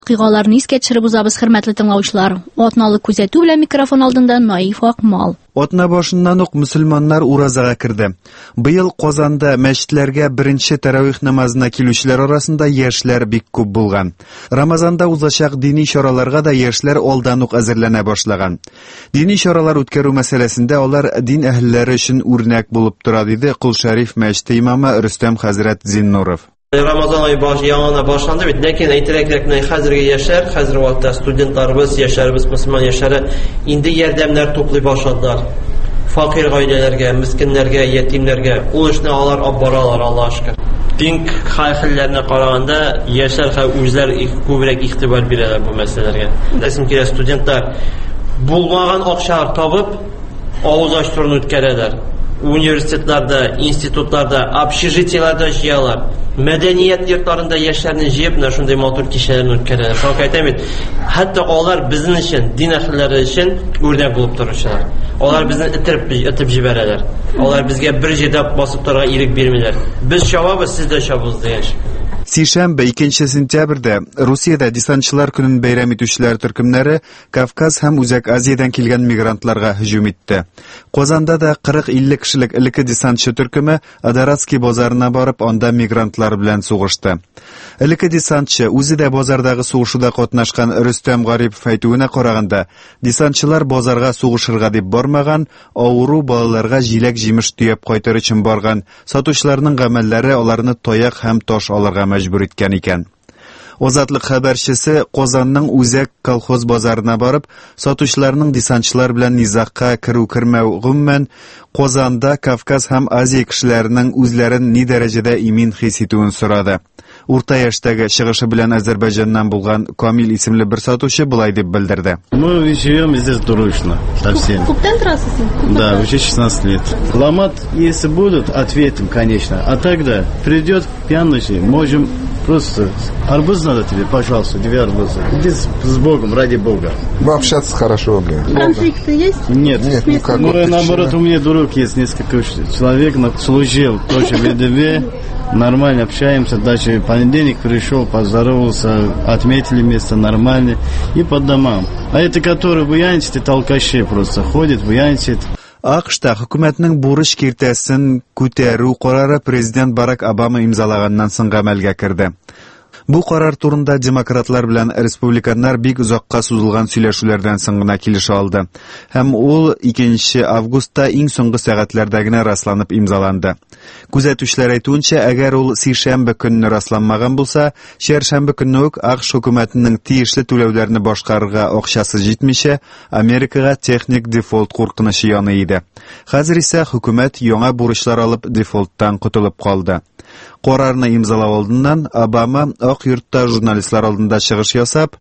Кыйгаларны искә төшереп узабыз, хөрмәтле тыңлаучылар. Атналы күзәтү белән микрофон алдында Наиф Акмал. Атна башыннан ук мөселманнар уразага керде. Быел Казанда мәчетләргә беренче тәравих намазына килүчеләр арасында яшьләр бик күп булган. Рамазанда узачак дини чараларга да яшьләр алдан ук әзерләнә башлаган. Дини чаралар үткәрү мәсьәләсендә алар дин әһелләре өчен үрнәк булып тора, диде Кул Шәриф мәчете имамы Рөстәм хәзрәт Зиннуров. Ramazan ayı yanına başlandı. Lakin aytıraqlarına hazırki yaşar, hazır vaxtda studentlarımız, yaşarımız, müsəlman yaşarı indi yardımlar toplay başladılar. Fakir ailələrə, miskinlərə, yetimlərə o işni alar, abbaralar Allah'a şükür. Din xalqlarına qaraganda yaşar özlər kübrək ixtibar birələr bu məsələlərə. Desim ki, studentlar bulmağan akşar tapıb ağız açtırını ötkərələr. Üniversitetlerde, institutlarda, общежитиелerde jiyalar. Medeniyet yurtlarında yaşlarını jiyip şunday motor kişilerini ötkərələr. Şunu qaytamid. Hatta onlar bizim için, din əhilləri için örnek bulup duruşlar. Onlar bizni itib jiberələr. Onlar bizge bir jedab basıp durğa irik vermirlər. Biz şababız, siz de şababız deyiş. Сишәмбе 2 сентябрьдә Русиядә десантчылар көнен бәйрәм итүчеләр төркемнәре Кавказ һәм Үзәк Азиядан килгән мигрантларга һөҗүм итте. Казанда да 40-50 кешелек элекке десантчы төркеме Адаратский базарына барып, анда мигрантлар белән сугышты. Элекке десантчы үзе дә базардагы сугышуда катнашкан Рөстәм Гарипов әйтүенә караганда, десантчылар базарга сугышырга дип бармаган, авыру балаларга җиләк-җимеш төяп кайтыр өчен барган. Сатучыларның гамәлләре аларны таяк һәм таш алырга мәҗбүр иткән икән. Озатлык хәбәрчесе Казанның Үзәк колхоз базарына барып, сатучыларның десантчылар белән низакка керү-кермәү гомумән Казанда Кавказ һәм Азия кешеләренең үзләрен ни дәрәҗәдә имин хис итүен сорады. Урта яшьтәге чыгышы белән Азәрбайҗаннан булган Камил исемле бер сатучы булай дип белдерде. Мы живем здесь дурочно, совсем. Күптән торасыз? Да, уже 16 лет. Ломат, если будут, ответим, конечно. А тогда придет пьяный, можем просто... Арбуз надо тебе, пожалуйста, 2 арбуза. Иди с Богом, ради Бога. Мы общаться хорошо, блин. Конфликты есть? Нет, никакого. Ну, наоборот, у меня друг есть, несколько человек, служил тоже в ВДВ. Нормально общаемся, даже в понедельник пришел, поздоровался, отметили место нормально и по домам. А это, которые буянчат, это алкаши просто ходят, буянчат. АКШта хөкүмәтнең бурыч киртәсен күтәрү карары президент Барак Обама имзалаганнан соң гамәлгә керде. Бу карар турында демократлар белән республиканнар бик озакка сузылган сөйләшүләрдән соң гына килешә алды. Һәм ул 2 августта иң соңгы сәгатьләрдә генә расланып имзаланды. Күзәтүчеләр әйтүенчә, әгәр ул сишәмбе көнне расланмаган булса, чәршәмбе көнне үк АКШ хөкүмәтенең тиешле түләүләрне башкарырга акчасы җитмичә, Америкага техник дефолт куркынычы яный иде. Хәзер исә хөкүмәт яңа бурычлар алып дефолттан кутылып калды. Карарны имзалау алдыннан Обама Ак йортта журналистлар алдында чыгыш ясап,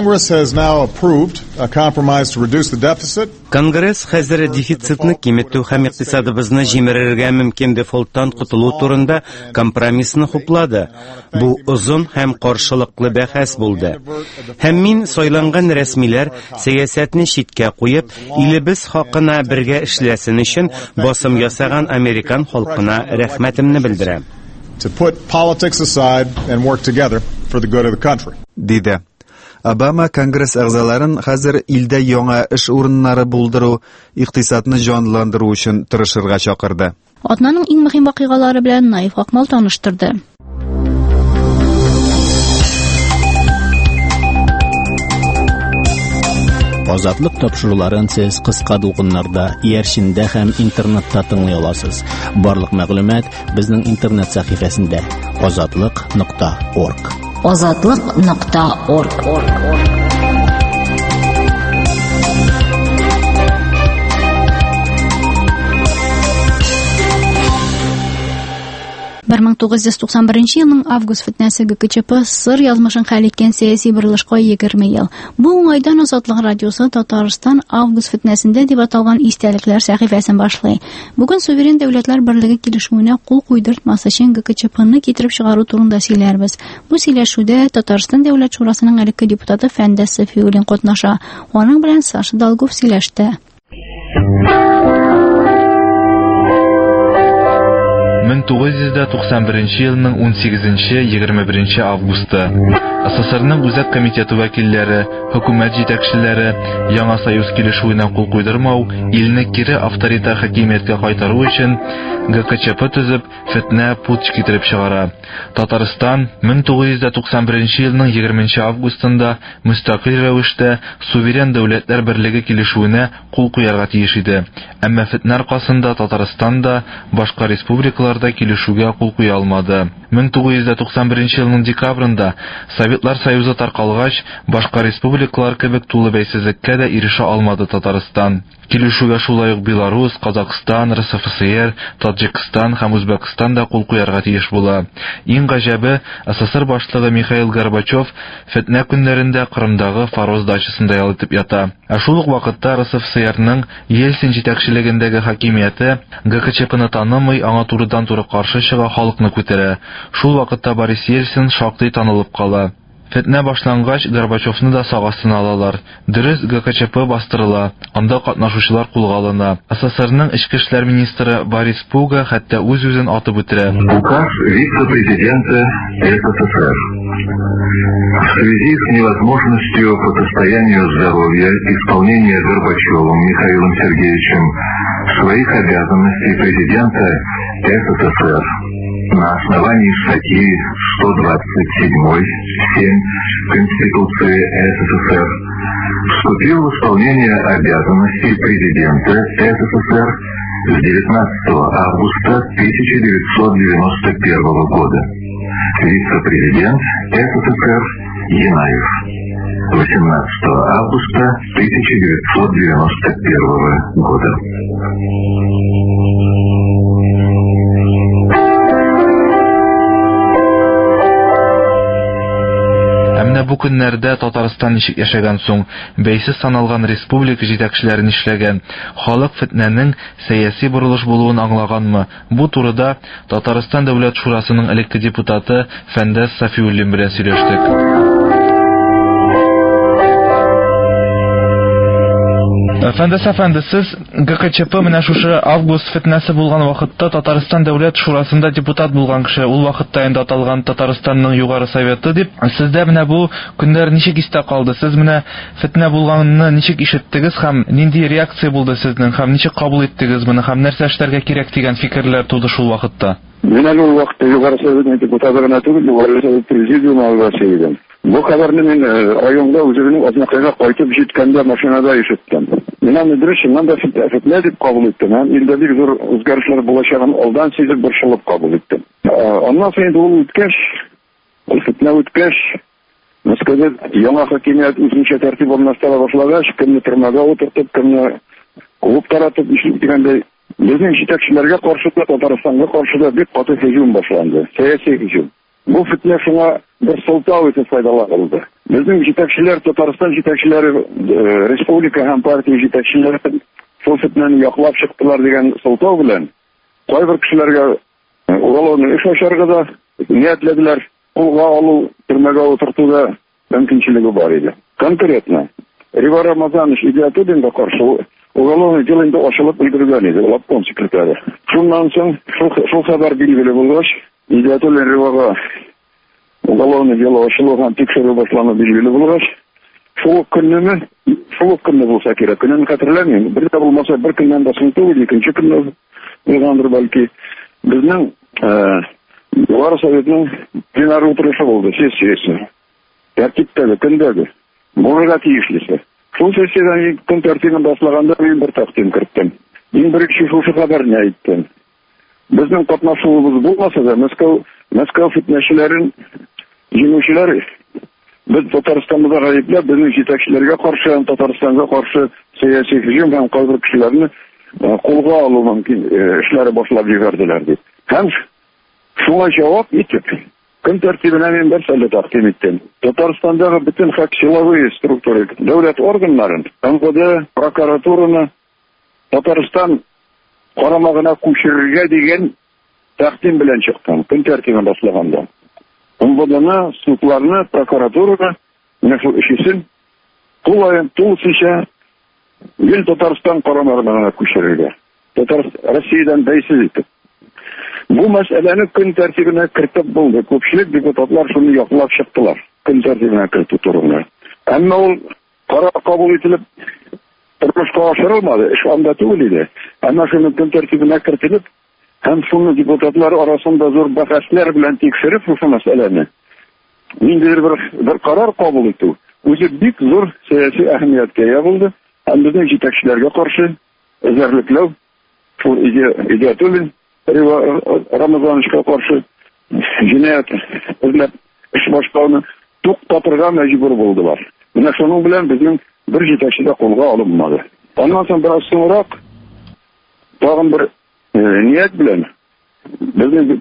Конгресс хәзер дефицитны киметү һәм икътисадыбызны җимерергә мөмкин дефолттан кутылу турында компромиссны хуплады. Бу узун һәм каршылыклы бәхәс булды. Һәм мин сайланган рәсмиләр сәясәтне читкә куеп, илебез хакына бергә эшләсен өчен басым ясаган американ халкына рәхмәтемне белдерәм. To put politics aside and work together for the good of the country. Диде. Обама Конгресс әгъзаларын хәзер илдә яңа эш урыннары булдыру, икътисадны җанландыру өчен тырышырга чакырды. Атнаның иң мөһим вакыйгалары белән Наиф Акмал таныштырды. Азатлык тапшыруларын сез кыска дулкыннарда, иярчиндә һәм интернетта тыңлый аласыз. Барлык мәгълүмат безнең интернет сәхифәсендә azatliq.org. azatliq.org. 1991 елның август фетнәсе ГКЧП сыр язмышын хәл иткән сәяси борылышка 20 ел. Бу уңайдан Азатлык радиосы Татарстан август фетнәсендә дип аталган истәлекләр сәхифәсен башлый. Бүген суверен дәүләтләр берлеге килешүенә кул куйдыртмасы өчен ГКЧПны китереп чыгару турында сөйләрбез. Бу сөйләшүдә Татарстан дәүләт шурасының элекке депутаты Фәндәс Сафиуллин катнаша. Аның белән Саша Долгов сөйләште. 1991 елның 18-21 августы СССРның Үзәк комитеты вәкилләре, хөкүмәт җитәкчеләре яңа союз килешүенә кул куйдырмау, илне кире авторитар хакимияткә кайтару өчен ГКЧП төзеп, фетнә путч китереп чыгара. Татарстан 1991 елның 20 августында мөстәкыйль рәвештә суверен дәүләтләр берлеге килешүенә кул куярга тиеш иде. Әмма фетнә аркасында Татарстан да башка республикаларда килешүгә кул куя алмады. 1991 елның декабрендә Советлар Союзы таркалгач, башка республикалар кебек тулы бәйсезлеккә дә ирешә алмады Татарстан. Килешүгә шулай ук Беларусь, Казакстан, РСФСР, Таджикстан һәм Үзбәкстан да кул куярга тиеш була. Иң гаҗәбе, СССР башлыгы Михаил Горбачев фетнә көннәрендә Кырымдагы Фароз дачасында ял итеп ята. Ә шул ук вакытта РСФСРның Ельцин җитәкчелегендәге хакимияте ГКЧПны танымый, аңа турыдан-туры каршы чыга, халыкны күтәрә. Шул вакытта Борис Ельцин шактый танылып кала. Фетнә башлангач, Горбачевны да сагасына алалар. Дөрес, ГКЧП бастырыла, анда катнашучылар кулга алына. СССРның эчке эшләр министры Борис Пуга хәтта үз-үзен атып үтерә. Указ вице-президента СССР. В связи с невозможностью по состоянию здоровья исполнения Горбачевым Михаилом Сергеевичем своих обязанностей президента СССР на основании статьи 127.7 Конституции СССР вступил в исполнение обязанностей президента СССР с 19 августа 1991 года. Вице-президент СССР Янаев. 18 августа 1991 года. Әмма бу көннәрдә Татарстан ничек яшәгән соң, бәйсез саналган республика җитәкчеләре нишләгән, халык фетнәнең сәяси бурылыш булуын аңлаганмы? Бу турыда Татарстан Дәүләт Шурасының элекке депутаты Фәндәс Сафиуллин белән сөйләштек. Фәндәс әфәнде, сез ГКЧП менә шушы август фетнәсе булган вакытта Татарстан Дәүләт Шурасында депутат булган кеше, ул вакытта инде аталган Татарстанның югары советы дип. Сездә менә бу көннәр ничек истә калды? Сез менә фетнә булганны ничек ишеттегез һәм нинди реакция булды сезнең, һәм ничек кабул иттегез моны, һәм нәрсә эшләргә кирәк дигән фикерләр туды шул вакытта? Мен әле ул вакытта югары советның депутаты гына түгел, югары совет президиумы a'zosi идем. Бу хәбәрне мин районда үзенең Азнакайга кайтып җиткәндә машинада ишеттем. Мен аны дөресеннән дә фетнә дип кабул иттем. Илдә бик зур үзгәрешләр булачагын алдан сизеп борчылып кабул иттем. Аннан соң ул үткәч, ул фетнә үткәч, Мәскәүдә яңа хакимият үзенчә тәртип урнаштыра башлагач, кемне төрмәгә утыртып, кемне куып таратып эшләп дигәндәй, безнең җитәкчеләргә каршы да, Татарстанга каршы да бик каты һөҗүм башланды. Сәяси һөҗүм. Бу фетнә шуңа бер сылтау итеп файдаланылды. Безнең җитәкчеләр, Татарстан җитәкчеләре, республика һәм партия җитәкчеләре шул фетнәне яклап чыктылар дигән сылтау белән кайбер кешеләргә уголовный эш ачарга да ниятләделәр. Кулга алу, төрмәгә утыртуда мөмкинчелеге бар иде. Конкретно Рива Рамазанович Идиатуллинга каршы уголовный дело инде ачылып өлгергән иде, обком секретаре. Шуннан соң шул хәбәр билгеле булгач, Идиатуллин Ривага уголовный дело ачылу һәм тикшерү башланып билгеле булгач, шул көнне булса кирәк. Көнне хәтерләмим. Бер дә булмаса бер көннән дә соң түгел, икенче көнне булгандыр бәлки. Безнең Югары Советның пленар утырышы булды, сессиясе. Тәртиптәге, көндәге. Булырга тиешлесе. Шул сессиядан көн тәртибен башлаганда мин бер тәкъдим керттем. Иң беренче шушы хәбәрне әйттем. Безнең катнашуыбыз булмаса да, Мәскәү фетнәчеләрен җиңүчеләр без Татарстанда гаепләп, безнең җитәкчеләргә каршы, Татарстанга каршы сәяси һөҗүм һәм кайбер кешеләрне кулга алу мөмкин эшләре башлап җибәрделәр дип. Һәм шуңа җавап итеп, көн тәртибенә мин бер сәлле тәкъдим иттем. Татарстандагы бөтен силовые структуры, дәүләт органнарын, МВД, прокуратураны Татарстан карамагына күчерергә дигән тәкъдим белән чыктым, көн тәртибен башлаганда. МВДны, судларны, прокуратураны, нәшул эшесен тулысынча Татарстан карамагына күчерергә. Россиядән бәйсез итеп. Bu мәсьәләне көн тәртибенә кертеп булды. Күпчелек депутатлар шуны яклап чыктылар. Көн тәртибенә кертү турында. Әмма ул карар кабул ителеп тормышка ашырылмады. Эш анда түгел иде. Әмма шуны көн тәртибенә кертелеп, һәм шуны депутатлар арасында зур бәхәсләр белән тикшереп шушы мәсьәләне ниндидер бер карар кабул итү үзе бик зур сәяси әһәмияткә ия булды. Һәм безнең җитәкчеләргә каршы эзәрлекләү, шул Идиятуллин Рамазановичка каршы җинаять эзләп эш башлауны туктатырга мәҗбүр булдылар. Менә шуның белән безнең бер җитәкче дә кулга алынмады. Аннан соң бераз соңрак тагын бер ният белән безнең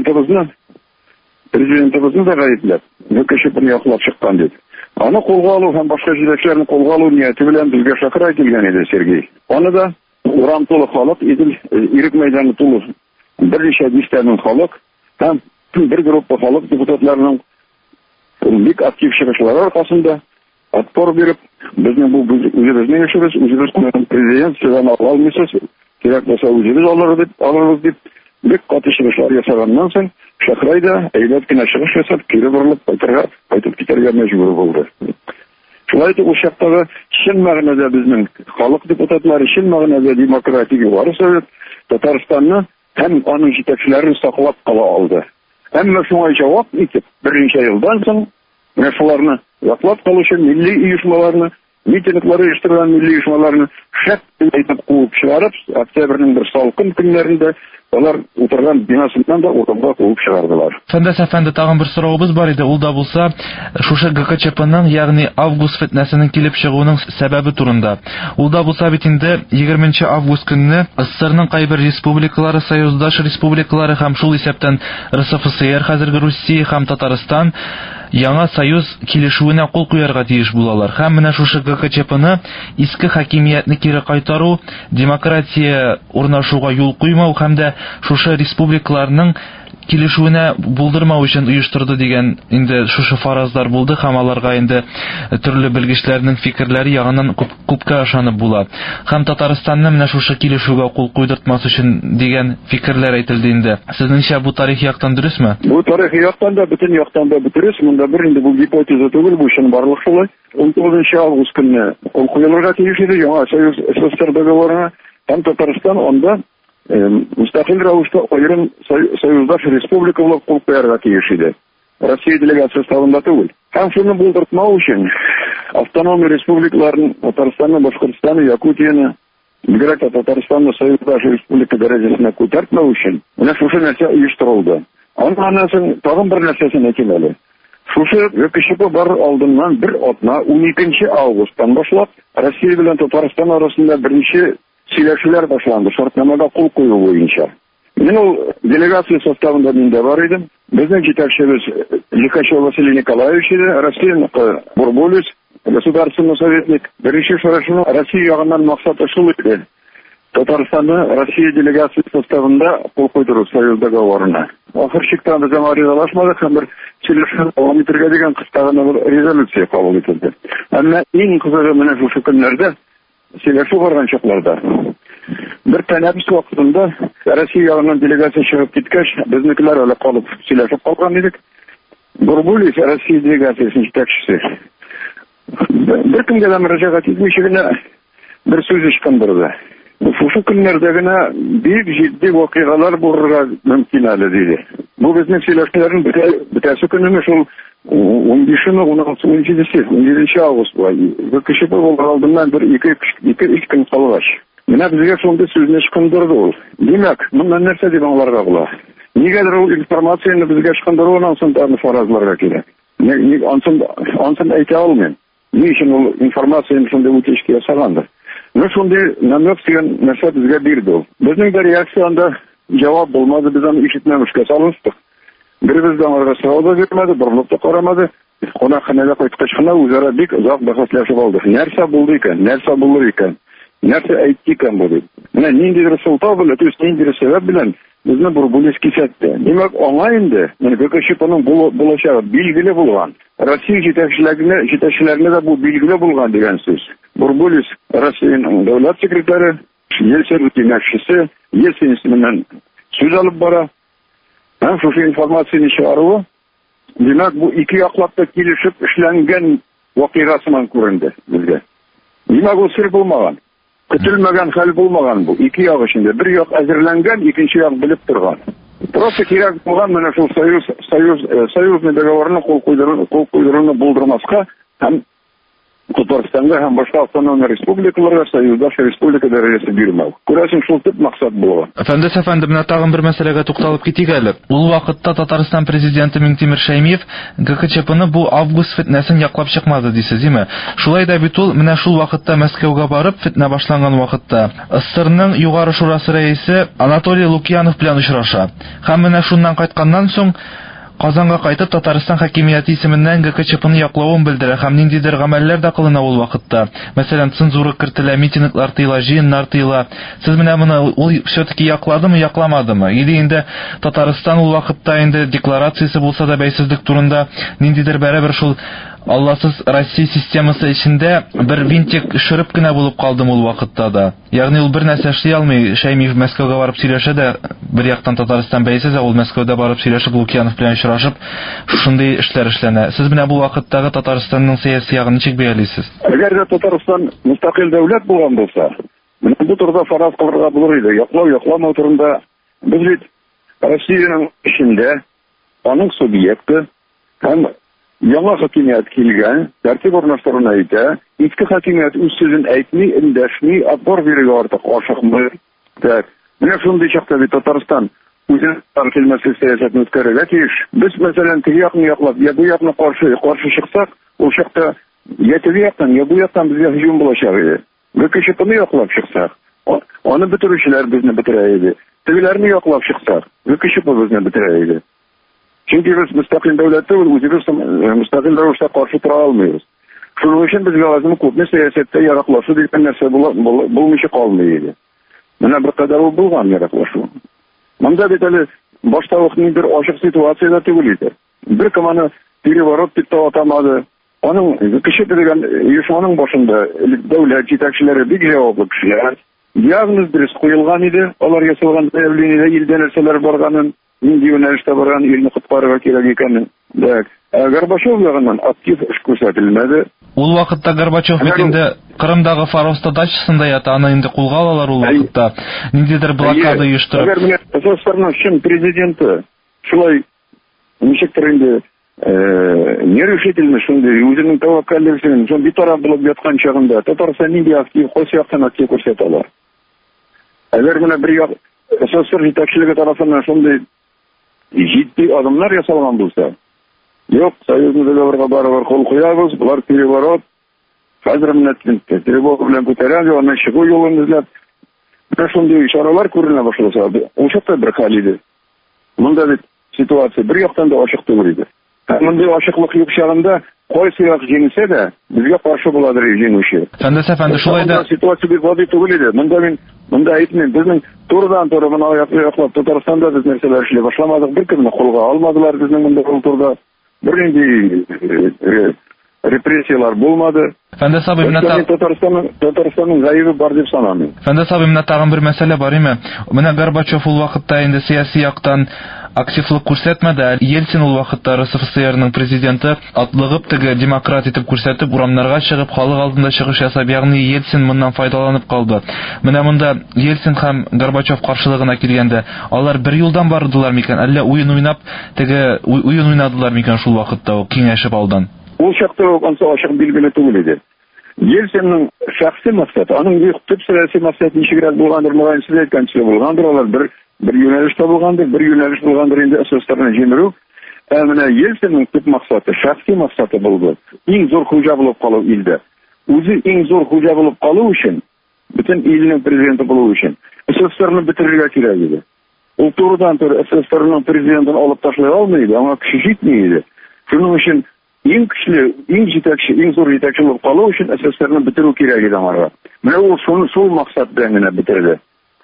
президентыбызны да гаепләп, ГКЧПны яклап чыккан дип. Аны кулга алу һәм башка җитәкчеләрне кулга алу нияте белән безгә шакыра килгән иде Сергей. Аны да урам тулы халык, Ирек мәйданы тулы берничә дистәнең халык һәм бер группа халык депутатларының бик актив чыгышлары аркасында отпор биреп, безнең үзебезнең эшебез, үзебез президент сөйләм алмыйсыз, кирәк булса үзебез алырбыз дип бик каты чыгышлар ясаганнан соң Шәһрәй да әйбәт кенә чыгыш ясап, кире борылып кайтып китәргә мәҗбүр булды. Шулай итеп, ул чактагы чын мәгънәдә безнең халык депутатлары чын мәгънәдә демократик югары совет Татарстанны һәм аның җитәкчеләрен саклап кала алды. Әмма шуңа җавап итеп, берничә елдан соң шуларны яклап калучы милли оешмаларны, митинглар оештырган милли оешмаларны шәп итеп куып чыгарып, октябрьнең бер салкын көннәрендә алар утырган бинасыннан да урынга куып чыгардылар. Фәндәс әфәнде, тагын бер соравыбыз бар иде. Ул да булса, шушы ГКЧПның, ягъни август фетнәсенең килеп чыгуының сәбәбе турында. Ул да булса бит инде 20 август көнне СССРның кайбер республикалары, союздаш республикалары һәм шул исәптән РСФСР, хәзерге Русия һәм Татарстан яңа союз килешүенә кул куярга тиеш булалар. Һәм менә шушы ГКЧПны иске хакимиятне кире кайтару, демократия урнашуга юл куймау һәм дә шушы республикаларның килешүенә булдырмау өчен оештырды дигән инде шушы фаразлар булды һәм аларга инде төрле белгечләрнең фикерләре ягыннан күпкә ышанып була. Һәм Татарстанны менә шушы килешүгә кул куйдыртмас өчен дигән фикерләр әйтелде инде. Сезнеңчә бу тарихи яктан дөресме? Бу тарихи яктан да, бөтен яктан да дөрес. Монда бер инде бу гипотеза түгел, бу өчен барлык шулай. 19 август көнне кул куелырга тиеш иде яңа союз СССР договорына, һәм Татарстан анда мустақил рәвештә аерым союздаш республика булып кул куярга тиеш иде. Россия делегациясе составында түгел. Һәм шуны булдыртмау өчен автономия республикаларын, Татарстанны, Башкортстанны, Якутияны, бигрәк тә Татарстанны союздаш республика дәрәҗәсенә күтәртмәү өчен менә шушы нәрсә оештырылды. Аннан соң тагын бер нәрсәсен әйтим әле. Шушы ГКЧП бар алдыннан бер атна 12 августтан башлап Россия белән Татарстан арасында беренче сөйләшүләр башланды, шартнамага кул кую буенча. Мин ул делегация составында миндә бар идем. Безнең җитәкчебез Лихачев Василий Николаевич иде, Россия Бурбулис, государственный советник. Беренче шарашның Россия ягыннан максаты шул иде. Татарстанны Россия делегация составында кул куйдыру союз договорына. Ахыр чиктә без аңа ризалашмадык һәм бер сөйләшү дәвам итәргә дигән кыстагына бер резолюция кабул ителде. Әмма иң кызыгы менә шушы көннәрдә сөйләшү барган чакларда бер тәнәфес вакытында Россия ягыннан делегация чыгып киткәч, безнекеләр әле калып сөйләшеп калган идек. Бурбулис Россия делегациясының җитәкчесе бер кемгә дә мөрәҗәгать итмичә генә бер сүз ычкындырды. Шушы көннәрдә генә бик җитди вакыйгалар булырга мөмкин әле диде. Бу безнең сөйләшүләрнең бетәсе көнне шул 15-17 август була. ГКЧП булган алдыннан бер 2-3 көн калгач. Менә безгә шундый сүзне ычкындырды ул. Димәк, моннан нәрсә дип аңларга була? Нигәдер ул информацияны безгә ычкындыруыннан соң да фаразларга кирәк. Ансын әйтә алмыйм. Ни өчен ул информацияны шундый үтешкә ясагандыр? Менә шундый намек дигән нәрсә безгә бирде ул. Безнең дә реакцияда җавап булмады, без аны ишетмәмешкә салыштык. Беребез дә аңарга сорау да бирмәде, борылып та карамады. Кунакханәгә кайткач кына үзара бик озак бәхәсләшеп алдык. Нәрсә булды икән? Нәрсә булыр икән? Нәрсә әйтте икән бу дип. Менә ниндидер сылтау белән, ниндидер сәбәп белән безне Бурбулис кисәтте. Димәк, аңа инде ГКЧПның булачагы билгеле булган. Россия җитәкчеләренә дә бу билгеле булган дигән сүз. Бурбулис Россиянең дәүләт секретаре, Ельцин көтүчесе, Ельцин исеменнән сүз алып бара. Һәм шушы информацияны чыгаруы, димәк, бу ике яклап та килешеп эшләнгән вакыйга сыман күренде безгә. Димәк, ул сер булмаган. Көтелмәгән хәл булмаган бу. Ике як эчендә. Бер як әзерләнгән, икенче як белеп торган. Просто кирәк булган менә шул союзный договорны кул куйдыруны булдырмаска һәм Татарстанга һәм башка автономия республикаларга союздаш республика дәрәҗәсе бирмәү. Күрәсең, шул төп максат булган. Әфәнде, менә тагын бер мәсьәләгә тукталып китик әле. Ул вакытта Татарстан президенты Минтимер Шәймиев ГКЧПны бу август фитнәсен яклап чыкмады дисез, диме? Шулай да бит ул менә шул вакытта Мәскәүгә барып, фитнә башланган вакытта СССРның югары шурасы рәисе Анатолий Лукьянов белән очраша. Һәм менә шуннан кайтканнан соң Казанга кайтып Татарстан хакимияте исеменнән ГКЧПны яклавын белдерә һәм ниндидер гамәлләр дә кылына ул вакытта. Мәсәлән, цензура кертелә, митинглар тыела, җыеннар тыела. Сез менә моны ул все-таки якладымы, якламадымы? Или инде Татарстан ул вакытта инде декларациясе булса да бәйсезлек турында ниндидер бәрабер шул Алласыз Россия системасы эчендә бер винтик шырып кына булып калдым ул вакытта да. Ягъни ул бер нәрсә эшли алмый, Шәймиев Мәскәүгә барып сөйләшә дә, бер яктан Татарстан бәйсез, ул Мәскәүдә барып сөйләшеп Лукьянов белән очрашып, шундый эшләр эшләнә. Сез менә бу вакыттагы Татарстанның сәяси ягын ничек бәялисез? Әгәр дә Татарстан мустакил дәүләт булган булса, менә бу турыда фараз кылырга булыр иде. Якламау турында без бит Россиянең эчендә аның субъекты һәм яңа хакимият килгән, тәртип урнаштыруны әйтә, иске хакимият үз сүзен әйтми, эндәшми, отпор бирергә артык ашыкмый. Менә шундый чакта бит Татарстан үзенең килмәслек сәясәтен үткәрергә тиеш. Без, мәсәлән, теге якны яклап, я бу якны каршы чыксак, ул чакта я теге яктан, я бу яктан безгә һөҗүм булачак иде. ГКЧПны яклап чыксак, аны бетерүчеләр безне бетерә иде. Тегеләрне яклап чыксак, ГКЧП безне бетерә иде. Чөнки без мустакил дәүләттә үзебез мустакил рәвештә каршы тора алмыйбыз. Шуның өчен безгә лазым күпме сәясәттә яраклашу дигән нәрсә булмыйча калмый иде. Менә бер кадәр ул булган яраклашу. Монда бит әле башта ук ниндидер ачык ситуациядә түгел иде. Бер команы переворот дип атамады. Аның кеше дигән оешманың башында дәүләт җитәкчеләре бик җаваплы кешеләр. Диагноз дөрес куелган иде. Алар ясалган заявлениедә илдә нәрсәләр барганын, нинди юнәлештә барган, илне коткарырга кирәк икәнен. Горбачев ягыннан актив эш күрсәтелмәде. Ул вакытта Горбачев бит инде Крымдагы Фароста дачасында ята, аны инде кулга алалар ул вакытта. Ниндидер блокада оештырып. Әгәр менә Татарстанның чын президенты шулай ничектер инде нерешительно шундый үзенең тәвәккәллеген шундый битараф булып яткан чагында Татарстан нинди актив, кайсы яктан актив күрсәтә алар. Әгәр менә бер як СССР җитәкчелеге тарафыннан шундый җитди адымнар ясалган булса, юк, союзный договорга барыбер кул куябыз, булар переворот, хәзер менә тревога белән күтәрәләр, аны чыгу юлын эзләп, менә шундый чаралар күренә башласа, ул чакта бер хәл иде. Монда бит ситуация бер яктан да ачык түгел иде. Мондый ачыклык юк чагында кайсы як җиңсә дә, безгә каршы буладыр җиңүче. Фәндәс, шулай да ситуация бик гади түгел иде. Монда әйтмим, безнең турыдан-туры моны яклап Татарстанда без нәрсәләр эшли башламадык, беркемне кулга алмадылар безнең монда турыда. Бернинди репрессиялар булмады. Фәндәс абый, менә Татарстанның гаебе бар дип санамыйм. Фәндәс абый, менә тагын бер мәсьәлә бар име? Менә Горбачев ул вакытта инде сияси яктан активлык күрсәтмәде. Ельцин ул вакытта РСФСРның президенты атлыгып теге демократ итеп күрсәтеп, урамнарга чыгып, халык алдында чыгыш ясап, ягъни Ельцин моннан файдаланып калды. Менә монда Ельцин һәм Горбачев каршылыгына килгәндә, алар бер юлдан бардылар микән, әллә уен уйнадылар микән шул вакытта киңәшеп алдан? Ул чакта ансы ачык билгеле түгел иде. Ельцинның шәхси максаты, аның төп сәяси максаты ничегрәк булгандыр, мөгаен сез әйткәнчә булгандыр, алар бер юнәлештә булгандыр инде СССРны җимерү. Менә Ельцинның төп максаты, шәхси максаты булды. Иң зур хуҗа булып калу илдә. Үзе иң зур хуҗа булып калу өчен, бөтен илнең президенты булу өчен СССРны бетерергә кирәк иде. Ул турыдан-туры СССРның президентын алып ташлый алмый иде, аңа көче җитми иде. Шуның өчен иң көчле, иң җитәкче, иң зур җитәкче булып калу өчен СССРны бетерү кирәк иде аңарга. Менә ул шул максат белән генә бетерде.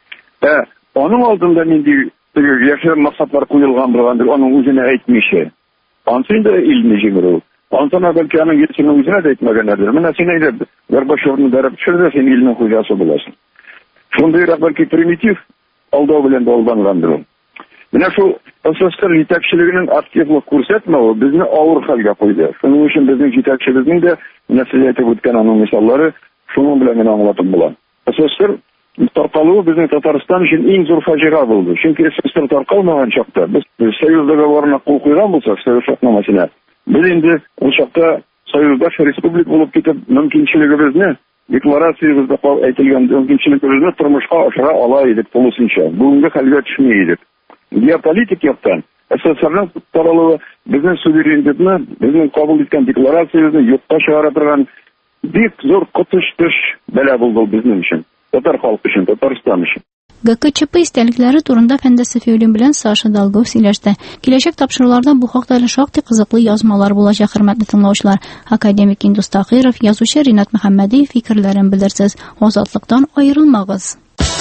Аның алдында нинди яшәр максатлар куелган булгандыр, аның үзенә әйтмичә. Ансы инде илне җимерү. Ансына бәлки аның Ельцинның үзенә дә әйтмәгәннәрдер. Менә син әйтеп, Горбачевны дәреп төшерде, син илнең хуҗасы буласың. Шундыйрак бәлки примитив алдау белән дә алдангандыр. Менә шул СССР җитәкчелегенең активлык күрсәтмәве безне авыр хәлгә куйды. Шуның өчен безнең җитәкчебезнең дә нәселе әйтеп үткән аның мисаллары шуның белән генә аңлатып була. СССР таркалуы безнең Татарстан өчен иң зур фаҗига булды. Чөнки СССР таркалмаган чакта без Союз договорына кул куйган булсак, Союз шартнамасына, без инде ул чакта Союздаш республик булып китеп, мөмкинчелегебезне, декларациябызда әйтелгән мөмкинчелегебезне тормышка ашыра ала идек тулысынча. Бүгенге хәлгә төшми идек. Геополитик яктан СССРның таралуы безнең суверенитетны, безнең кабул иткән декларациябызны юкка чыгара торган бик зур котыш бәла булды безнең өчен. Татар халкы өчен, Татарстан өчен. ГКЧП истәлекләре турында фәндәсе Фиулин белән Саша Долгов сөйләште. Киләчәк тапшыруларда бу хакта әле шактый кызыклы язмалар булачак, хөрмәтле тыңлаучылар. Академик Индус Тахиров, язучы Ринат Мөхәммәдиев фикерләрен белдерсез. Азатлыктан аерылмагыз.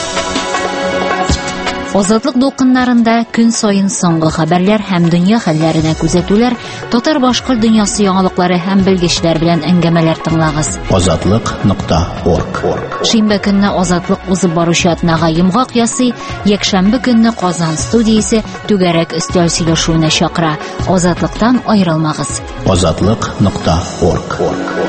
Азатлык дулкыннарында көн сайын соңгы хәбәрләр һәм дөнья хәлләренә күзәтүләр, татар-башкорт дөньясы яңалыклары һәм белгечләр белән әңгәмәләр тыңлагыз. Азатлык.орг. Шимбә көнне Азатлык узып баручы атнага йомгак ясый, якшәмбе көнне Казан студиясе түгәрәк өстәл сөйләшүенә чакыра. Азатлыктан аерылмагыз. Азатлык.орг.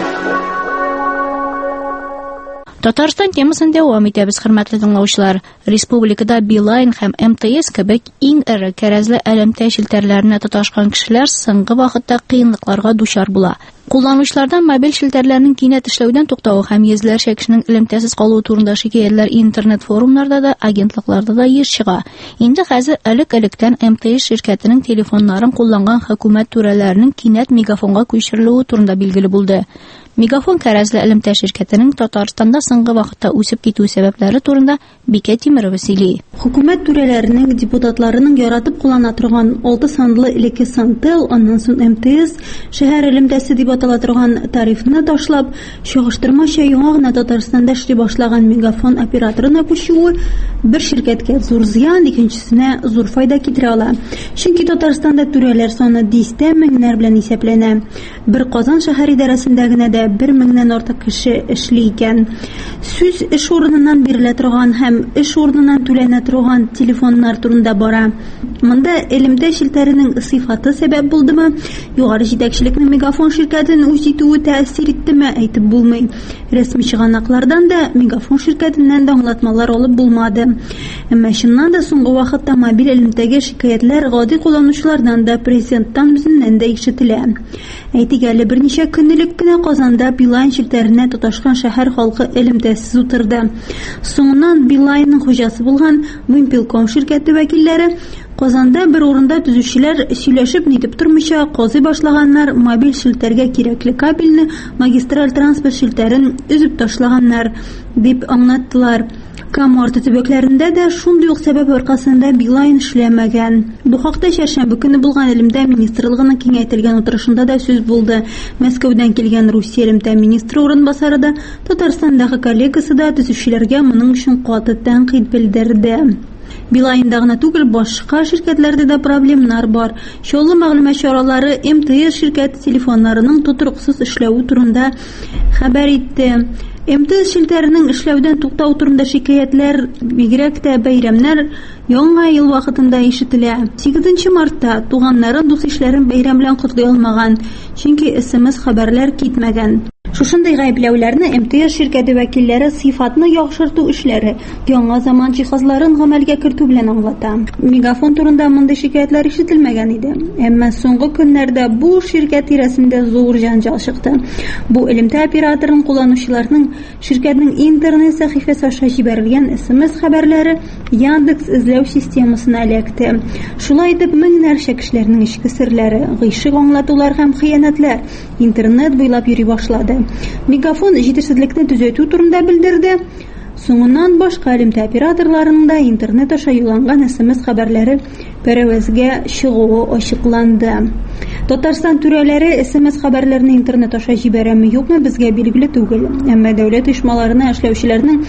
Татарстан темасын дәвам итәбез, хөрмәтле тыңлаучылар. Республикада Билайн һәм МТС кебек иң эре кәрәзле элемтә челтәрләренә тоташкан кешеләр соңгы вакытта кыенлыкларга дучар була. Кулланучылардан мобиль челтәрләрнең кинәт эшләүдән туктавы һәм йөзләрчә кешенең элемтәсез калуы турында шикаятьләр интернет форумнарда да, агентлыкларда да еш чыга. Инде хәзер элек-электән МТС ширкәтенең телефоннарын кулланган хөкүмәт түрәләренең кинәт мегафонга күчерелүе турында билгеле булды. Мегафон кәрәзле элемтә ширкәтенең Татарстанда соңгы вакытта үсеп китү сәбәпләре турында Бикә Тимерова сөйли. Хөкүмәт түрәләренең депутатларының яратып куллана торган 6 санлы элекке Сантел, аннан соң МТС шәһәр элемтәсе дип атала торган тарифны ташлап, чагыштырмача яңа гына Татарстанда эшли башлаган мегафон операторына күчүе бер ширкәткә зур зыян, икенчесенә зур файда китерә ала. Чөнки Татарстанда түрәләр саны 10 меңнәр белән исәпләнә. Бер Казан шәһәр идарәсендә генә дә 1 меңнән артык кеше эшли икән. Сүз эш урыныннан бирелә торган һәм эш урыныннан түләнә торган телефоннар турында бара. Монда элемтә челтәренең сыйфаты сәбәп булдымы? Югары җитәкчелекнең мегафон ширкәтен үз итүе тәэсир иттеме, әйтеп булмый. Рәсми чыганаклардан да мегафон ширкәтеннән дә аңлатмалар алып булмады. Әмма чыннан да соңгы вакытта мобиль элемтәгә шикаятьләр гади кулланучылардан да, президенттан үзеннән дә ишетелә. Әйтик әле, берничә көнлек кенә Казанда Билайн челтәренә тоташкан шәһәр халкы элемтәсез утырды. Соңыннан Билайнның хуҗасы булган Вимпелком ширкәте вәкилләре Казанда бер урында төзүчеләр сөйләшеп нитеп тормыйча казый башлаганнар, мобиль челтәргә кирәкле кабельне, магистраль транспорт челтәрен үзеп ташлаганнар дип аңлаттылар. Каморта төбәкләрендә дә шундый ук сәбәп аркасында Билайн эшләмәгән. Бу хакта чәршәмбе көнне булган элемтә министрлыгының киңәйтелгән утырышында да сүз булды. Мәскәүдән килгән Русия элемтә министры урынбасары да, Татарстандагы коллегасы да төзүчеләргә моның өчен каты тәнкыйть белдерде. Билайнда гына түгел, башка ширкәтләрдә дә проблемнар бар. Шулы мәгълүмат чаралары МТС ширкәте телефоннарының тотрыксыз эшләүе турында хәбәр итте. МТС челтәренең эшләүдән туктау турында шикаятьләр, бигрәк тә бәйрәмнәр яңа ел вакытында ишетелә. 8 мартта туганнарын, дус-ишләрен бәйрәм белән котлый алмаган, чөнки СМС хәбәрләр китмәгән. Шушындай гаепләүләрне МТС ширкәте вәкилләре сыйфатны яхшырту эшләре, яңа заман җиһазларын гамәлгә кертү белән аңлата. Мегафон турында мондый шикаятьләр ишетелмәгән иде. Әмма соңгы көннәрдә бу ширкәт тирәсендә зур җанҗал чыкты. Бу элемтә операторын кулланучыларның ширкәтнең интернет сәхифәсе аша җибәрелгән СМС хәбәрләре Яндекс эзләү системасына эләкте. Шулай итеп, меңнәрчә кешеләрнең ичке серләре, гыйшык аңлатулар һәм хыянәтләр интернет буйлап йөри башлады. Мегафон җитешсезлекне төзәтү турында белдерде. Соңыннан башка элемтә операторларының да интернет аша юлланган СМС хәбәрләре пәрәвәзгә чыгуы ачыкланды. Татарстан түрәләре СМС хәбәрләрне интернет аша җибәрәме юкмы безгә билгеле түгел. Әмма дәүләт оешмаларына эшләүчеләрнең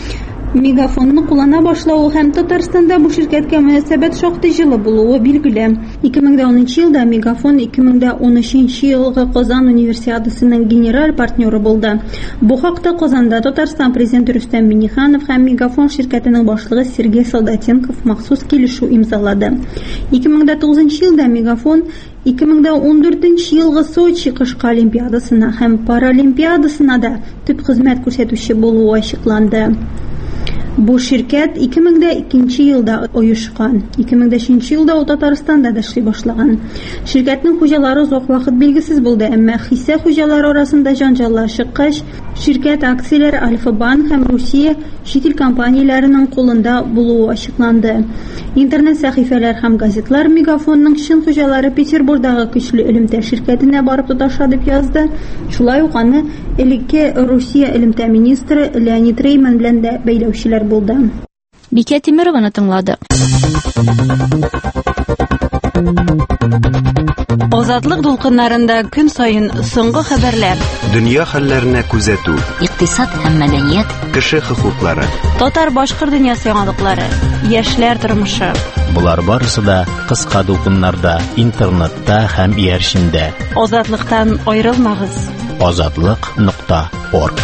мегафонны куллана башлауы һәм Татарстанда бу ширкәткә мөнәсәбәт шактый җылы булуы билгеле. 2010 елда Мегафон 2013 елгы Казан универсиадасының генераль партнеры булды. Бу хакта Казанда Татарстан президенты Рөстәм Миңнеханов һәм Мегафон ширкәтенең башлыгы Сергей Солдатенков махсус килешү имзалады. 2009 елда Мегафон 2014 елгы Сочи кышкы олимпиадасына һәм паралимпиадасына да төп хезмәт күрсәтүче булуы ачыкланды. Бу ширкәт 2002 елда оешкан. 2003 елда ул Татарстанда да эшли башлаган. Ширкәтнең хуҗалары озак вакыт билгесез булды, әмма хисса хуҗалары арасында җанҗаллар чыккач, ширкәт акцияләре Альфа-Банк һәм Русия чит ил компанияләренең кулында булуы ачыкланды. Интернет сәхифәләр һәм газетлар Мегафонның чын хуҗалары Петербургдагы көчле элемтә ширкәтенә барып тоташа дип язды. Шулай ук аны элекке Русия элемтә министры Леонид Рейман белән дә бәйләүчеләр булды. Бикә Тимерованы тыңлады. Азатлык дулкыннарында көн сайын соңгы хәбәрләр. Дөнья хәлләренә күзәтү. Икътисад һәм мәдәният. Кеше хокуклары. Татар-башкорт дөньясы яңалыклары. Яшьләр тормышы. Булар барысы да кыска дулкыннарда, интернетта һәм иярчендә. Азатлыктан аерылмагыз. Azatlyk.org.